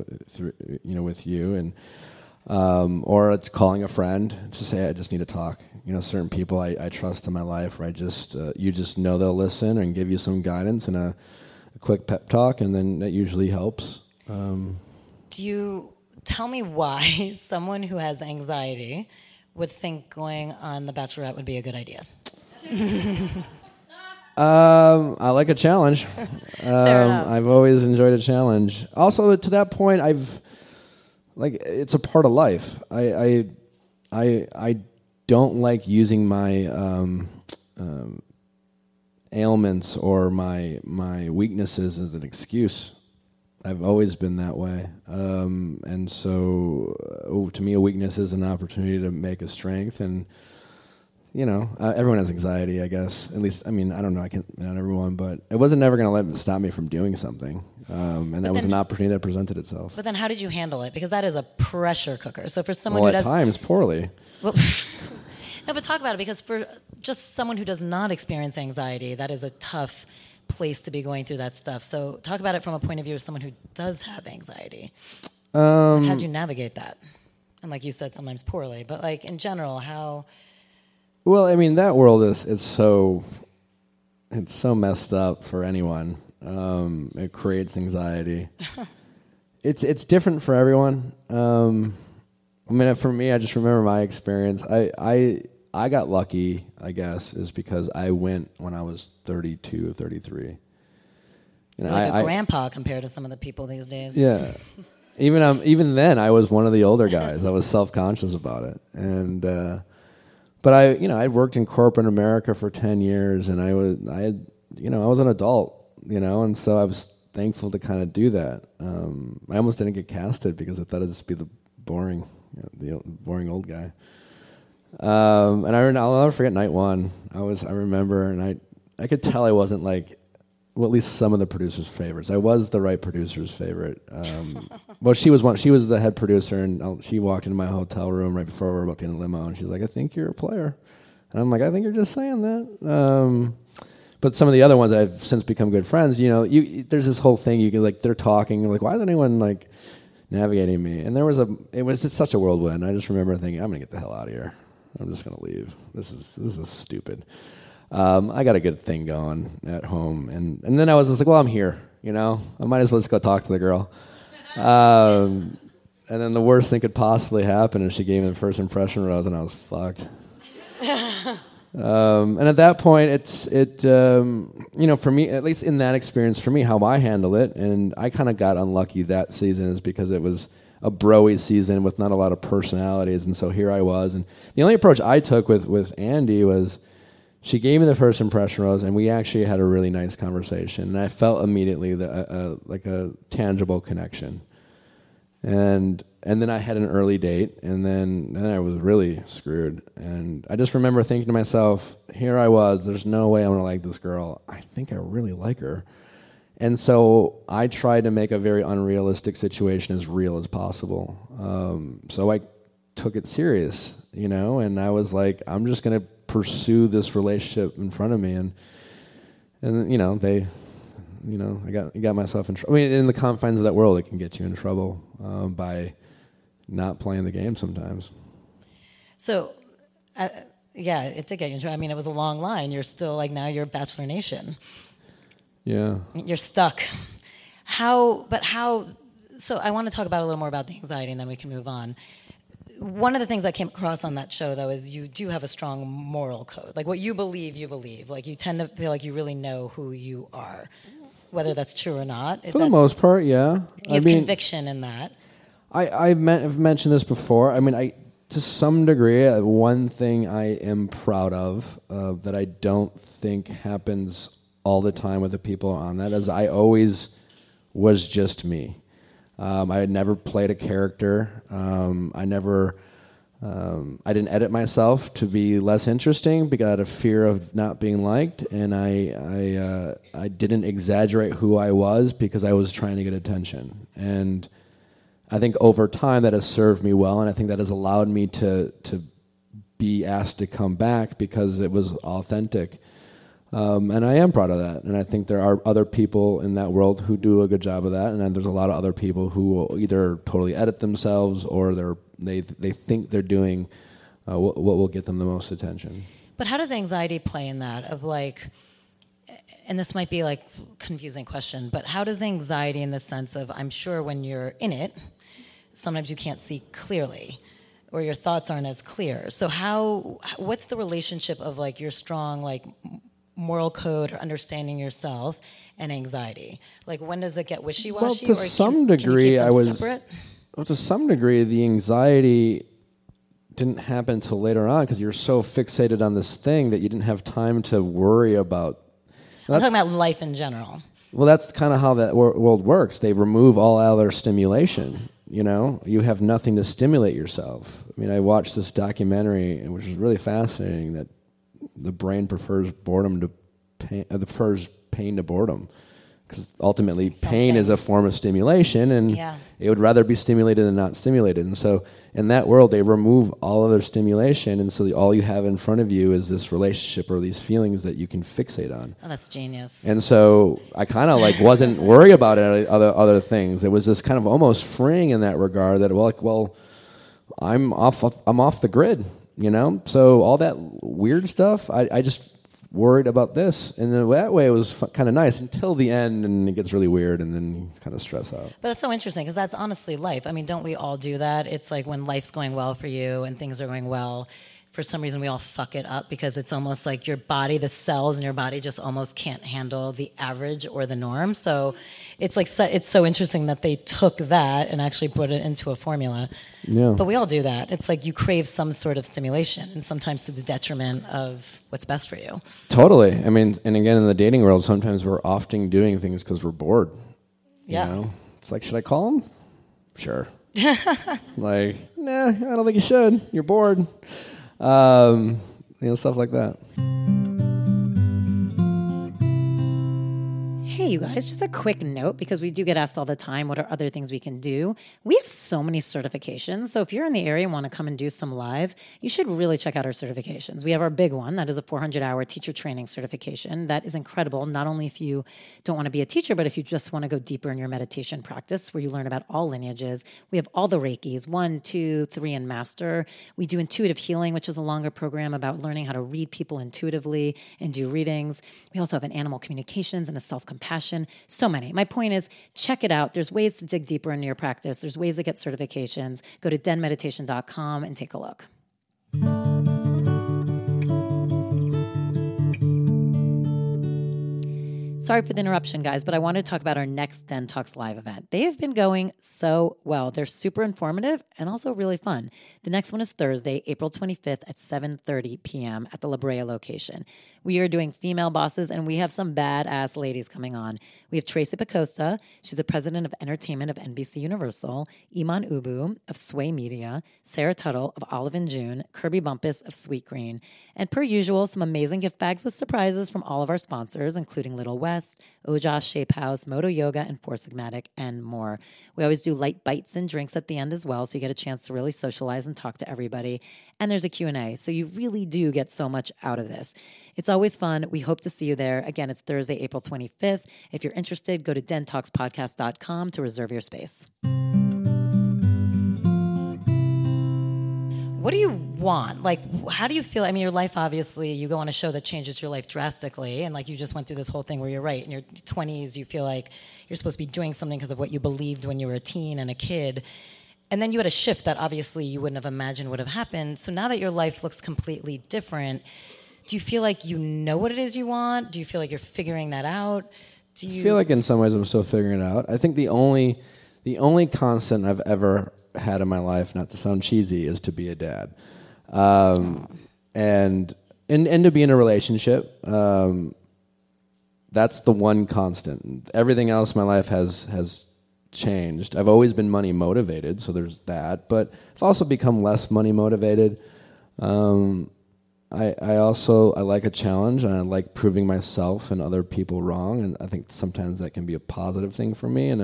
with you, and or it's calling a friend to say I just need to talk. Certain people I trust in my life, where you just know they'll listen and give you some guidance and a quick pep talk, and then that usually helps. Do you tell me why someone who has anxiety would think going on The Bachelorette would be a good idea? I like a challenge. I've always enjoyed a challenge. Also, to that point, it's a part of life. I don't like using my ailments or my weaknesses as an excuse. I've always been that way, and so to me, a weakness is an opportunity to make a strength. And everyone has anxiety, I guess. At least, I don't know, not everyone, but it wasn't never going to stop me from doing something. And that was an opportunity that presented itself. But then how did you handle it? Because that is a pressure cooker. So for someone who at times, poorly. Well, no, but talk about it, because for just someone who does not experience anxiety, that is a tough place to be going through that stuff. So talk about it from a point of view of someone who does have anxiety. How'd you navigate that? And like you said, sometimes poorly, but like in general, how... Well, that world it's so messed up for anyone. It creates anxiety. It's different for everyone. For me, I just remember my experience. I got lucky, I guess, is because I went when I was 32 or 33. Like a grandpa compared to some of the people these days. Yeah. Even then, I was one of the older guys. I was self-conscious about it, and. But I'd worked in corporate America for 10 years, and I was an adult, and so I was thankful to kind of do that. I almost didn't get casted because I thought I'd just be the boring old guy. And I'll never forget night one. I remember, and I could tell I wasn't at least some of the producers' favorites. I was the right producer's favorite. Well, she was the head producer, and she walked into my hotel room right before we were about to get in the limo, and she's like, "I think you're a player," and I'm like, "I think you're just saying that." But some of the other ones that I've since become good friends, there's this whole thing. You can they're talking, you're like, why is anyone navigating me? And it's such a whirlwind. I just remember thinking, I'm gonna get the hell out of here. I'm just gonna leave. This is stupid. I got a good thing going at home, and then I was just like, well, I'm here, I might as well just go talk to the girl. And then the worst thing could possibly happen is she gave me the first impression rose, and I was fucked. And at that point, for me, at least in that experience, for me, how I handle it, and I kind of got unlucky that season is because it was a bro-y season with not a lot of personalities, and so here I was, and the only approach I took with Andy was, she gave me the first impression rose, and we actually had a really nice conversation. And I felt immediately like a tangible connection. And and then I had an early date, and then I was really screwed. And I just remember thinking to myself, here I was, there's no way I'm going to like this girl. I think I really like her. And so I tried to make a very unrealistic situation as real as possible. So I took it serious, and I was like, I'm just going to pursue this relationship in front of me. And I got myself in trouble. I mean, in the confines of that world, it can get you in trouble by not playing the game sometimes. So, yeah, it did get you in trouble. I mean, it was a long line. You're still now you're Bachelor Nation. Yeah. You're stuck. So I want to talk about a little more about the anxiety, and then we can move on. One of the things I came across on that show, though, is you do have a strong moral code. Like, what you believe, you believe. Like, you tend to feel like you really know who you are, whether that's true or not. For the most part, yeah. You have conviction in that. I've mentioned this before. I mean, to some degree, one thing I am proud of that I don't think happens all the time with the people on that is I always was just me. I had never played a character. I didn't edit myself to be less interesting because I had a fear of not being liked, and I didn't exaggerate who I was because I was trying to get attention. And I think over time that has served me well, and I think that has allowed me to be asked to come back because it was authentic. And I am proud of that. And I think there are other people in that world who do a good job of that. And then there's a lot of other people who will either totally edit themselves or they think they're doing what will get them the most attention. But how does anxiety play in that of and this might be a confusing question, but how does anxiety in the sense of, I'm sure when you're in it, sometimes you can't see clearly or your thoughts aren't as clear. So what's the relationship of your strong moral code or understanding yourself and anxiety? When does it get wishy-washy? Well, to some degree, to some degree, the anxiety didn't happen until later on because you're so fixated on this thing that you didn't have time to worry about. I'm talking about life in general. Well, that's kind of how that world works. They remove all other stimulation. You have nothing to stimulate yourself. I mean, I watched this documentary, which was really fascinating, that the brain prefers boredom to pain, prefers pain to boredom, because ultimately pain is a form of stimulation, and it would rather be stimulated than not stimulated. And so, in that world, they remove all other stimulation, and so all you have in front of you is this relationship or these feelings that you can fixate on. Oh, that's genius. And so, I kind of wasn't worried about it, other things. It was this kind of almost freeing in that regard. That I'm off the grid. So all that weird stuff, I just worried about this. And then that way it was kind of nice until the end, and it gets really weird, and then you kind of stress out. But that's so interesting because that's honestly life. I mean, don't we all do that? It's when life's going well for you and things are going well, for some reason we all fuck it up because it's almost like your body, the cells in your body just almost can't handle the average or the norm. So it's it's so interesting that they took that and actually put it into a formula. Yeah. But we all do that. It's you crave some sort of stimulation, and sometimes to the detriment of what's best for you. Totally. I mean, and again, in the dating world, sometimes we're often doing things because we're bored. Yeah. It's should I call him? Sure. Nah, I don't think you should. You're bored. Stuff like that. Hey, you guys, just a quick note, because we do get asked all the time, what are other things we can do? We have so many certifications. So if you're in the area and want to come and do some live, you should really check out our certifications. We have our big one. That is a 400-hour teacher training certification. That is incredible, not only if you don't want to be a teacher, but if you just want to go deeper in your meditation practice, where you learn about all lineages. We have all the Reikis, 1, 2, 3, and Master. We do intuitive healing, which is a longer program about learning how to read people intuitively and do readings. We also have an animal communications and a self-compassion. So many. My point is, check it out. There's ways to dig deeper into your practice. There's ways to get certifications. Go to denmeditation.com and take a look. Sorry for the interruption, guys, but I wanted to talk about our next Den Talks Live event. They have been going so well. They're super informative and also really fun. The next one is Thursday, April 25th at 7:30 p.m. at the La Brea location. We are doing female bosses, and we have some badass ladies coming on. We have Tracy Picosta. She's the president of entertainment of NBC Universal, Iman Ubu of Sway Media, Sarah Tuttle of Olive and June, Kirby Bumpus of Sweet Green, and per usual, some amazing gift bags with surprises from all of our sponsors, including Little West, Ojas Shape House, Moto Yoga, and Four Sigmatic, and more. We always do light bites and drinks at the end as well, so you get a chance to really socialize and talk to everybody. And there's a Q&A, so you really do get so much out of this. It's always fun. We hope to see you there. Again, it's Thursday, April 25th. If you're interested, go to dentalkspodcast.com to reserve your space. What do you want? Like, how do you feel? I mean, your life, obviously, you go on a show that changes your life drastically. And like, you just went through this whole thing where you're right. In your 20s, you feel like you're supposed to be doing something because of what you believed when you were a teen and a kid. And then you had a shift that obviously you wouldn't have imagined would have happened. So now that your life looks completely different, do you feel like you know what it is you want? Do you feel like you're figuring that out? I feel like in some ways I'm still figuring it out. I think the only constant I've ever had in my life, not to sound cheesy, is to be a dad, and to be in a relationship. That's the one constant. Everything else in my life has changed. I've always been money motivated, so there's that. But I've also become less money motivated. I like a challenge, and I like proving myself and other people wrong. And I think sometimes that can be a positive thing for me, and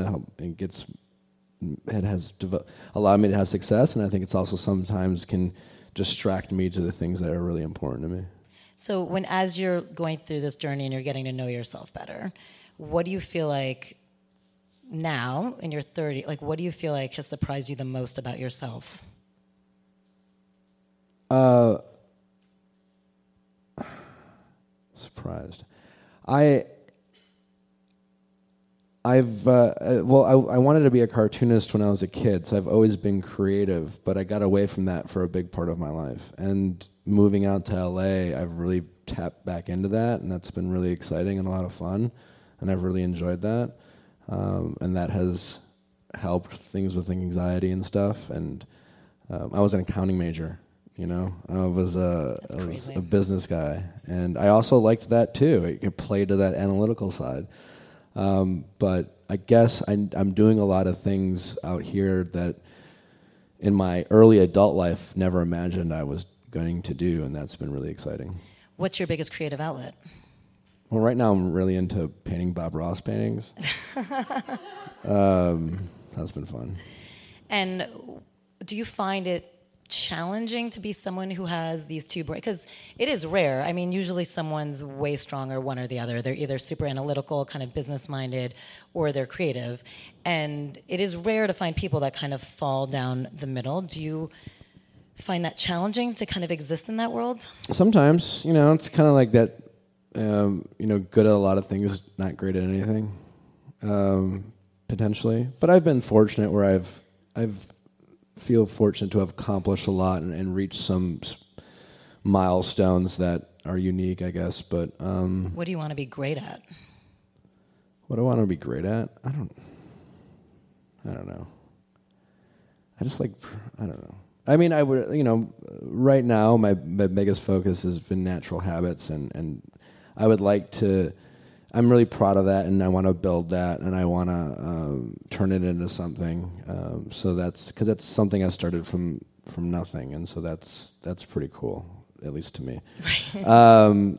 it has allowed me to have success, and I think it's also sometimes can distract me to the things that are really important to me. So as you're going through this journey and you're getting to know yourself better, what do you feel like now in your 30s, like what do you feel like has surprised you the most about yourself? Surprised. I wanted to be a cartoonist when I was a kid, so I've always been creative, but I got away from that for a big part of my life. And moving out to LA, I've really tapped back into that, and that's been really exciting and a lot of fun, and I've really enjoyed that. And that has helped things with anxiety and stuff. And I was an accounting major, I was a business guy, and I also liked that too. It played to that analytical side. But I guess I'm doing a lot of things out here that in my early adult life never imagined I was going to do, and that's been really exciting. What's your biggest creative outlet? Well, right now I'm really into painting Bob Ross paintings. That's been fun. And do you find it challenging to be someone who has these two brains? Because it is rare. I mean, usually someone's way stronger one or the other. They're either super analytical, kind of business-minded, or they're creative. And it is rare to find people that kind of fall down the middle. Do you find that challenging to kind of exist in that world? Sometimes. It's kind of like that, good at a lot of things, not great at anything, potentially. But I've been fortunate where I've feel fortunate to have accomplished a lot and reached some milestones that are unique, I guess. But what do you want to be great at? What do I want to be great at? I don't know. I don't know. I mean, I would, right now my biggest focus has been natural habits, and I would like to. I'm really proud of that, and I want to build that, and I want to turn it into something. So that's something I started from nothing, and so that's pretty cool, at least to me. Right.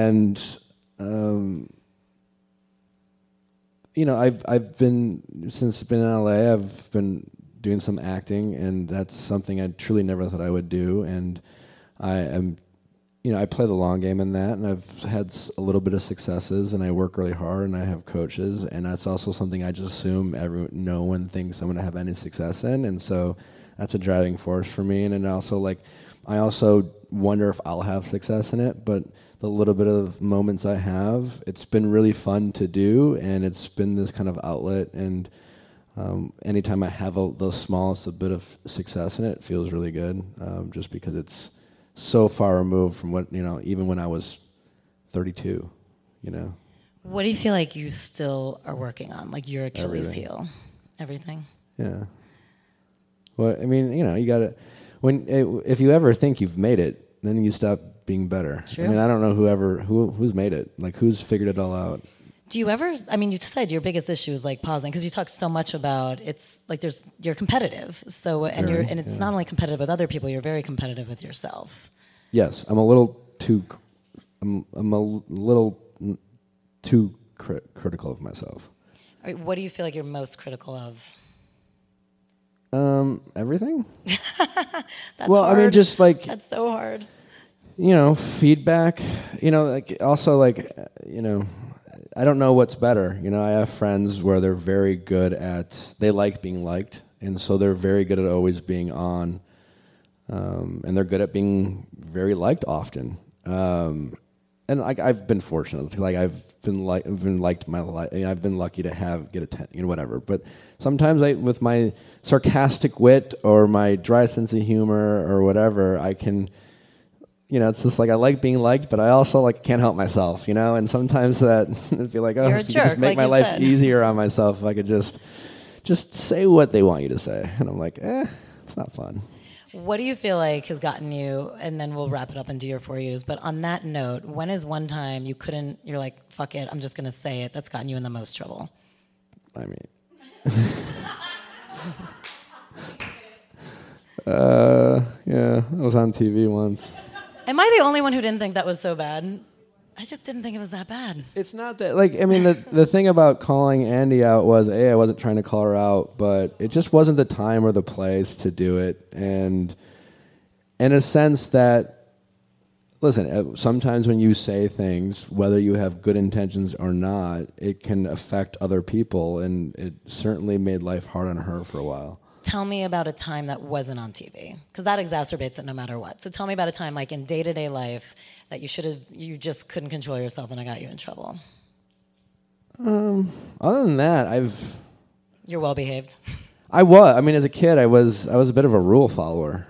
I've been since been in LA. I've been doing some acting, and that's something I truly never thought I would do, and I play the long game in that, and I've had a little bit of successes, and I work really hard, and I have coaches, and that's also something I just assume no one thinks I'm going to have any success in, and so that's a driving force for me. And then also, I also wonder if I'll have success in it, but the little bit of moments I have, it's been really fun to do, and it's been this kind of outlet, and anytime I have the smallest bit of success in it, it feels really good, just because it's so far removed from what, even when I was 32, What do you feel like you still are working on? Like your Achilles Everything. heel? Everything? Yeah. Well, I mean, you got to, if you ever think you've made it, then you stop being better. True. I mean, I don't know who's made it, like who's figured it all out. Do you ever, I mean, you said your biggest issue is like pausing because you talk so much about it's like you're competitive. So, and it's not only competitive with other people, you're very competitive with yourself. Yes, I'm a little too critical of myself. All right, what do you feel like you're most critical of? Everything. That's Well, hard. I mean, just like, That's so hard. feedback, like also like, I don't know what's better. I have friends where they're very good they like being liked. And so they're very good at always being on. And they're good at being very liked often. And like I've been fortunate, like I've been liked my life. I've been lucky to get attention, whatever. But sometimes with my sarcastic wit or my dry sense of humor or whatever, I can, it's just like I like being liked, but I also like can't help myself, And sometimes that I feel like, oh, You're a if you jerk, could just make like my you life said. easier on myself, if I could just say what they want you to say, and I'm like, it's not fun. What do you feel like has gotten you, and then we'll wrap it up and do your 4 years, but on that note, when is one time you're like, fuck it, I'm just going to say it, that's gotten you in the most trouble? I mean, yeah, I was on TV once. Am I the only one who didn't think that was so bad? I just didn't think it was that bad. It's not that, like, I mean, the thing about calling Andy out was, I wasn't trying to call her out, but it just wasn't the time or the place to do it. And in a sense that, listen, sometimes when you say things, whether you have good intentions or not, it can affect other people, and it certainly made life hard on her for a while. Tell me about a time that wasn't on TV, because that exacerbates it no matter what. So tell me about a time, like in day-to-day life, that you just couldn't control yourself and I got you in trouble. Other than that, You're well behaved. I was. I mean, as a kid, I was a bit of a rule follower,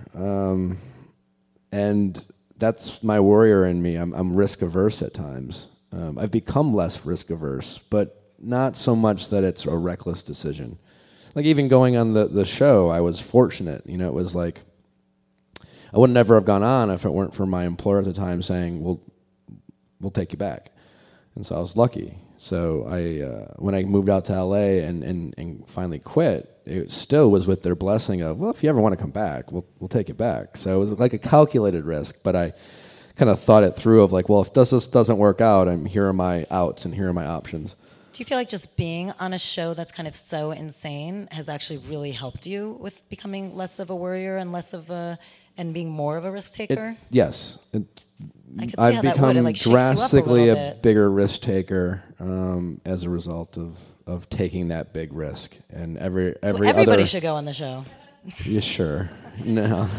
and that's my warrior in me. I'm risk averse at times. I've become less risk averse, but not so much that it's a reckless decision. Like even going on the show, I was fortunate. It was like I would never have gone on if it weren't for my employer at the time saying, "We'll take you back," and so I was lucky. So when I moved out to LA and finally quit, it still was with their blessing of, well, if you ever want to come back, we'll take it back. So it was like a calculated risk, but I kind of thought it through of like, well, if this doesn't work out, here are my outs and here are my options. Do you feel like just being on a show that's kind of so insane has actually really helped you with becoming less of a worrier and being more of a risk taker? Yes. I could see I've how that become would. It like shakes you up drastically a little bit. bigger risk taker as a result of taking that big risk. And So everybody everybody should go on the show. Yeah, sure. No.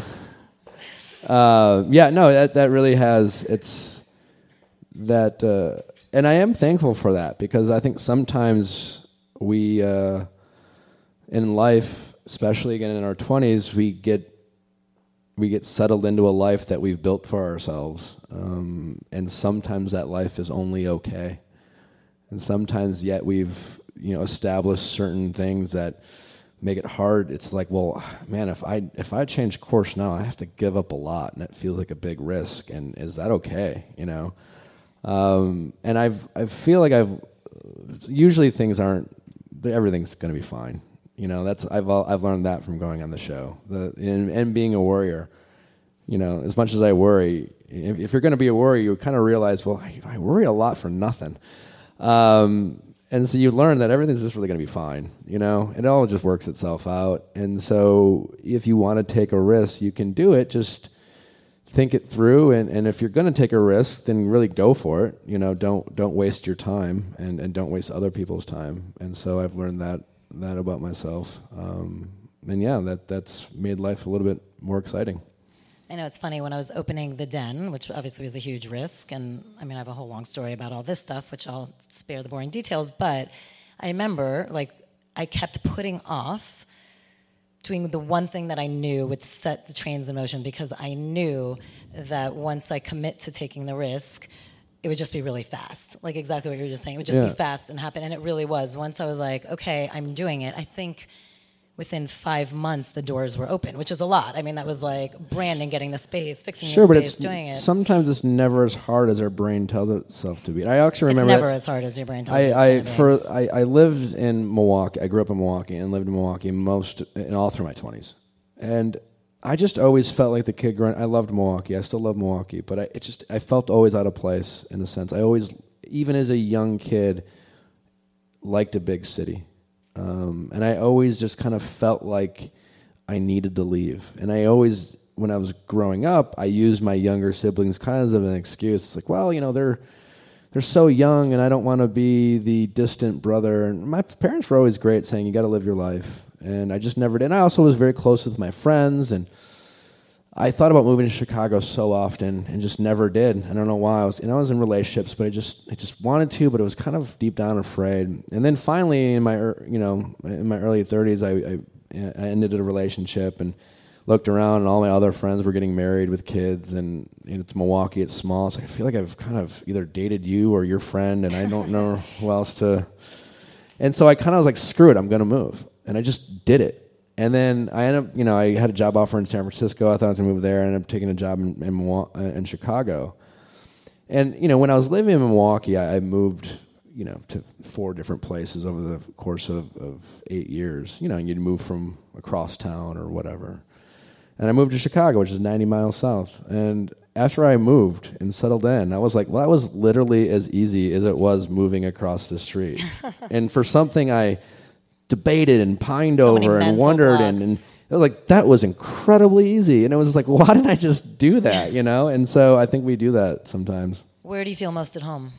That really has, it's that, and I am thankful for that, because I think sometimes we, in life, especially again in our 20s, we get settled into a life that we've built for ourselves, and sometimes that life is only okay, and sometimes yet we've established certain things that make it hard. It's like, well, man, if I change course now, I have to give up a lot, and it feels like a big risk. And is that okay? And I feel like usually everything's going to be fine. I've learned that from going on the show, and being a warrior. As much as I worry, if you're going to be a warrior, you kind of realize, well, I worry a lot for nothing. And so you learn that everything's just really going to be fine. It all just works itself out. And so if you want to take a risk, you can do it. Just think it through. And if you're going to take a risk, then really go for it. Don't waste your time and don't waste other people's time. And so I've learned that about myself. That's made life a little bit more exciting. I know it's funny, when I was opening The Den, which obviously was a huge risk, and I have a whole long story about all this stuff, which I'll spare the boring details, but I remember, I kept putting off doing the one thing that I knew would set the trains in motion, because I knew that once I commit to taking the risk, it would just be really fast. Like exactly what you were just saying. It would just be fast and happen. And it really was. Once I was like, okay, I'm doing it, I think within 5 months, the doors were open, which is a lot. I mean, that was like branding, getting the space, fixing the space, doing it. Sometimes it's never as hard as our brain tells itself to be. I actually remember it's never as hard as your brain tells you it's going to be. I lived in Milwaukee. I grew up in Milwaukee and lived in Milwaukee all through my 20s. And I just always felt like the kid growing. I loved Milwaukee. I still love Milwaukee, but I felt always out of place in a sense. I always, even as a young kid, liked a big city. And I always just kind of felt like I needed to leave. And I always, when I was growing up, I used my younger siblings kind of as an excuse. It's like, well, they're so young, and I don't want to be the distant brother. And my parents were always great, saying you got to live your life. And I just never did. And I also was very close with my friends, and I thought about moving to Chicago so often and just never did. I don't know why. I was in relationships, but I just wanted to, but it was kind of deep down afraid. And then finally, in my early 30s, I ended a relationship and looked around, and all my other friends were getting married with kids. And it's Milwaukee, it's small. It's like, I feel like I've kind of either dated you or your friend, and I don't know who else to. And so I kind of was like, screw it, I'm going to move, and I just did it. And then I ended up, I had a job offer in San Francisco. I thought I was going to move there. I ended up taking a job in Chicago. And, when I was living in Milwaukee, I moved, to 4 different places over the course of 8 years. You'd move from across town or whatever. And I moved to Chicago, which is 90 miles south. And after I moved and settled in, I was like, well, that was literally as easy as it was moving across the street. And for something I debated and pined over and wondered and it was like, that was incredibly easy. And it was like, why didn't I just do that, And so I think we do that sometimes. Where do you feel most at home?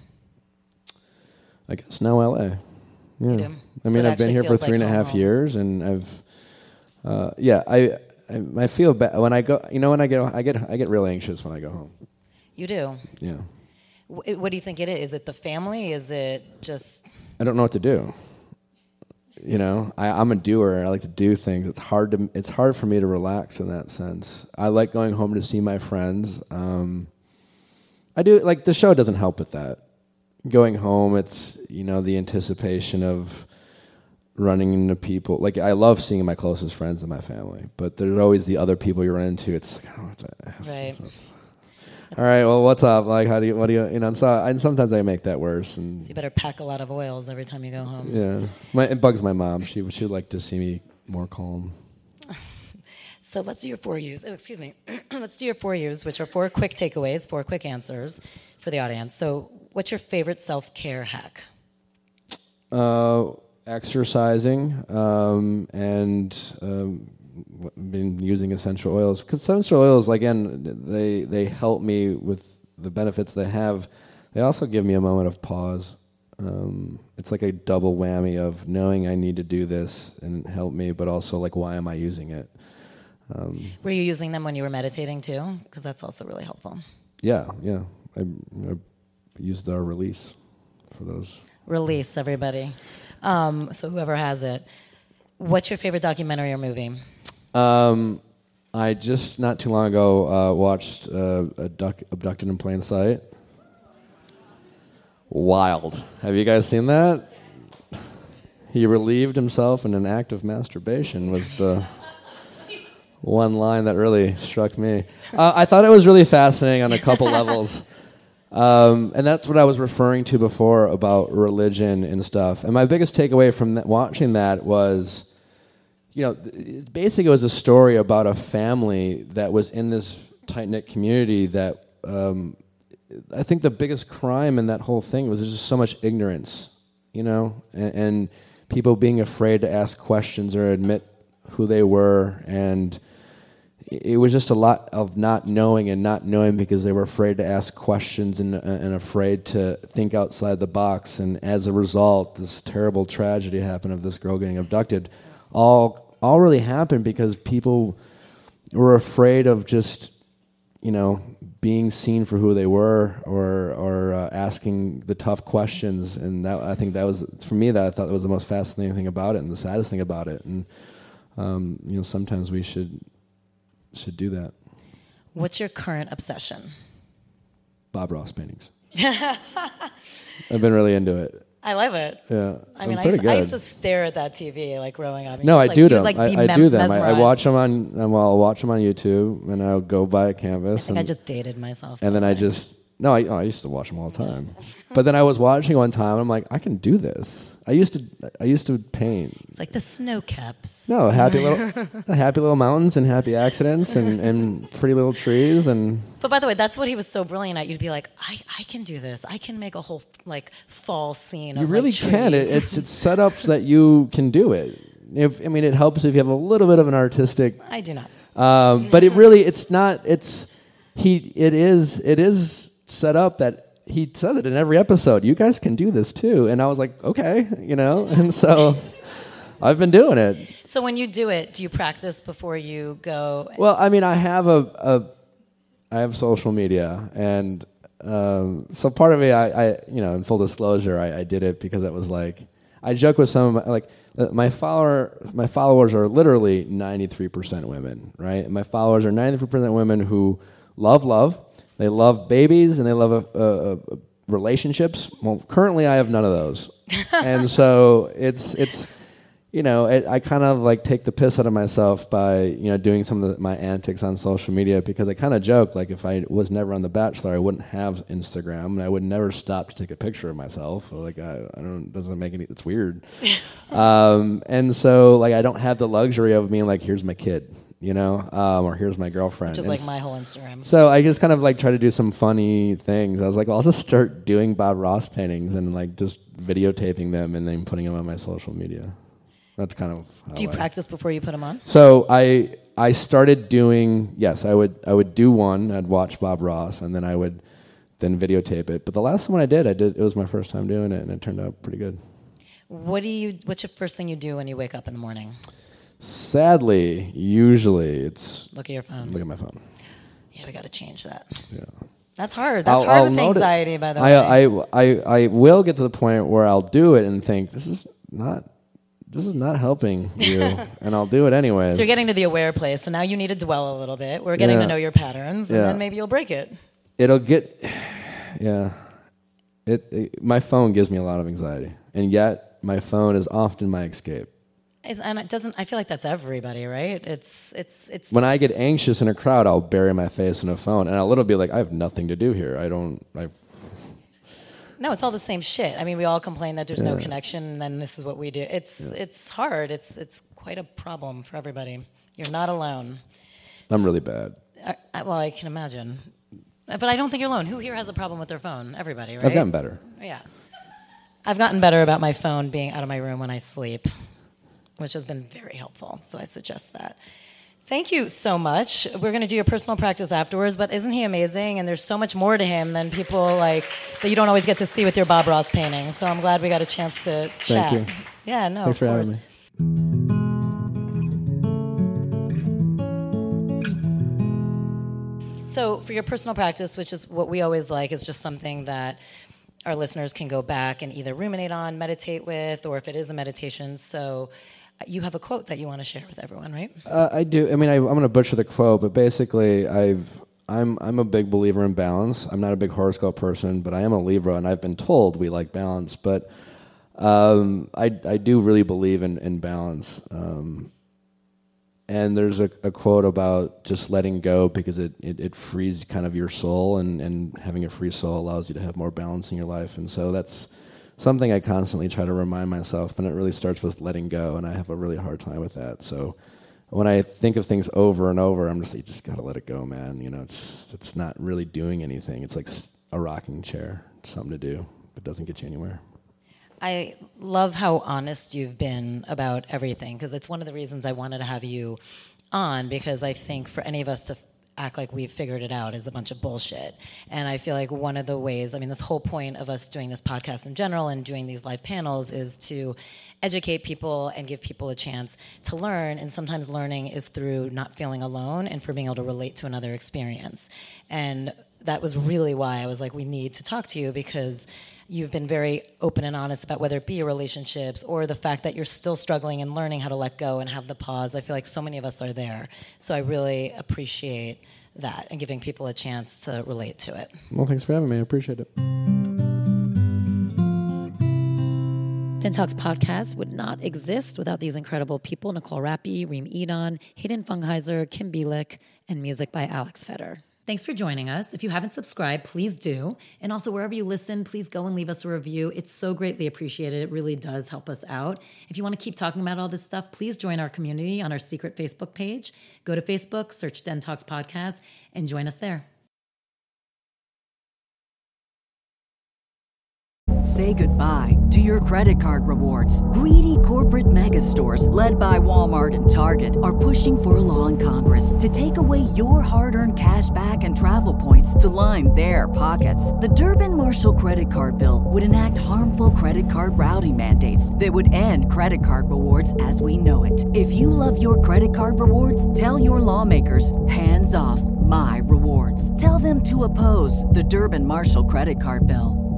I guess now LA. Yeah. You do? I mean, I've been here for 3.5 years, and I feel bad when I go, I get really anxious when I go home. You do? Yeah. What do you think it is? Is it the family? Is it just... I don't know what to do. I'm a doer. I like to do things. It's hard for me to relax in that sense. I like going home to see my friends. I do, like, the show doesn't help with that. Going home, it's, the anticipation of running into people. Like, I love seeing my closest friends and my family, but there's always the other people you run into. It's like, I don't know what to ask. Right. All right, well, what's up? Like, and sometimes I make that worse. And so you better pack a lot of oils every time you go home. Yeah. It bugs my mom. She would like to see me more calm. So let's do your 4 U's. Oh, excuse me. Let's do your 4 U's, which are 4 quick takeaways, 4 quick answers for the audience. So what's your favorite self-care hack? Exercising and... been using essential oils, because essential oils, again, they help me with the benefits they have. They also give me a moment of pause. It's like a double whammy of knowing I need to do this and help me, but also like, why am I using it? Were you using them when you were meditating too? Because that's also really helpful. Yeah. I used our release for those. Release, everybody. So whoever has it. What's your favorite documentary or movie? I just not too long ago watched Abducted in Plain Sight. Wild. Have you guys seen that? He relieved himself in an act of masturbation was the one line that really struck me. I thought it was really fascinating on a couple levels. And that's what I was referring to before about religion and stuff. And my biggest takeaway from watching that was, basically it was a story about a family that was in this tight-knit community that I think the biggest crime in that whole thing was there's just so much ignorance, and people being afraid to ask questions or admit who they were. And it was just a lot of not knowing because they were afraid to ask questions and afraid to think outside the box. And as a result, this terrible tragedy happened of this girl getting abducted. All really happened because people were afraid of just, being seen for who they were or asking the tough questions. And that, I think that was, for me, that I thought was the most fascinating thing about it and the saddest thing about it. And, sometimes we should do that. What's your current obsession? Bob Ross paintings. I've been really into it. I love it. Yeah, I mean, pretty I used good. to stare at that TV like growing up. No, I do them. Like, I do them. I watch them on. Well, I'll watch them on YouTube, and I'll go buy a canvas. I think I just dated myself. And then I just no. I used to watch them all the time. But then I was watching one time, and I'm like, I can do this. I used to paint. It's like the snow caps. No, happy little mountains and happy accidents and pretty little trees and. But by the way, that's what he was so brilliant at. You'd be like, I can do this. I can make a whole like fall scene. You of, really like, can. It's set up so that you can do it. It helps if you have a little bit of an artistic. I do not. But it is set up that. He says it in every episode. You guys can do this too. And I was like, okay, and so I've been doing it. So when you do it, do you practice before you go? Well, I mean, I have social media, and so part of it, I in full disclosure, I did it because it was like, I joke with some of my followers are literally 93% women, right? And my followers are 93% women who love. They love babies and they love relationships. Well, currently I have none of those, and so it's I kind of like take the piss out of myself by doing some of my antics on social media, because I kind of joke like if I was never on The Bachelor, I wouldn't have Instagram and I would never stop to take a picture of myself. Like doesn't make any. It's weird, and so like I don't have the luxury of being like, here's my kid. Or here's my girlfriend. Which is like my whole Instagram. So I just kind of like try to do some funny things. I was like, well, I'll just start doing Bob Ross paintings and like just videotaping them and then putting them on my social media. That's kind of how Do you practice before you put them on? So I started doing, yes, I would do one. I'd watch Bob Ross and then I would then videotape it. But the last one I did, it was my first time doing it and it turned out pretty good. What's your first thing you do when you wake up in the morning? Sadly, usually it's look at your phone. Look at my phone. Yeah, we got to change that. Yeah, that's hard. That's hard with anxiety, by the way. I will get to the point where I'll do it and think this is not helping you, and I'll do it anyways. So you're getting to the aware place. So now you need to dwell a little bit. We're getting to know your patterns, and then maybe you'll break it. It'll get, yeah. My phone gives me a lot of anxiety, and yet my phone is often my escape. And it doesn't. I feel like that's everybody, right? It's. When I get anxious in a crowd, I'll bury my face in a phone, and I'll literally be like, I have nothing to do here. No, it's all the same shit. I mean, we all complain that there's no connection, and then this is what we do. It's hard. It's quite a problem for everybody. You're not alone. I'm really bad. Well, I can imagine, but I don't think you're alone. Who here has a problem with their phone? Everybody, right? I've gotten better. Yeah, I've gotten better about my phone being out of my room when I sleep, which has been very helpful. So I suggest that. Thank you so much. We're going to do your personal practice afterwards, but isn't he amazing? And there's so much more to him than people like that you don't always get to see with your Bob Ross painting. So I'm glad we got a chance to chat. Thank you. Yeah, no, Thanks of for course. having me. So for your personal practice, which is what we always like, is just something that our listeners can go back and either ruminate on, meditate with, or if it is a meditation. So you have a quote that you want to share with everyone, right? I do. I mean, I'm going to butcher the quote, but basically, I'm a big believer in balance. I'm not a big horoscope person, but I am a Libra, and I've been told we like balance. But I do really believe in balance. And there's a quote about just letting go because it frees kind of your soul, and having a free soul allows you to have more balance in your life. And so that's something I constantly try to remind myself, but it really starts with letting go, and I have a really hard time with that. So when I think of things over and over, I'm just like, you just got to let it go, man. It's not really doing anything. It's like a rocking chair, something to do, but doesn't get you anywhere. I love how honest you've been about everything, because it's one of the reasons I wanted to have you on, because I think for any of us to act like we've figured it out is a bunch of bullshit. And I feel like one of the ways, I mean, this whole point of us doing this podcast in general and doing these live panels is to educate people and give people a chance to learn. And sometimes learning is through not feeling alone and for being able to relate to another experience. And that was really why I was like, we need to talk to you, because you've been very open and honest about whether it be your relationships or the fact that you're still struggling and learning how to let go and have the pause. I feel like so many of us are there. So I really appreciate that and giving people a chance to relate to it. Well, thanks for having me. I appreciate it. Den Talks podcast would not exist without these incredible people, Nicole Rappi, Reem Edon, Hayden Fungheiser, Kim Bielik, and music by Alex Feder. Thanks for joining us. If you haven't subscribed, please do. And also, wherever you listen, please go and leave us a review. It's so greatly appreciated. It really does help us out. If you want to keep talking about all this stuff, please join our community on our secret Facebook page. Go to Facebook, search Den Talks Podcast, and join us there. Say goodbye to your credit card rewards. Greedy corporate mega stores, led by Walmart and Target, are pushing for a law in Congress to take away your hard-earned cash back and travel points to line their pockets. The Durbin-Marshall credit card bill would enact harmful credit card routing mandates that would end credit card rewards as we know it. If you love your credit card rewards, tell your lawmakers, hands off my rewards. Tell them to oppose the Durbin-Marshall credit card bill.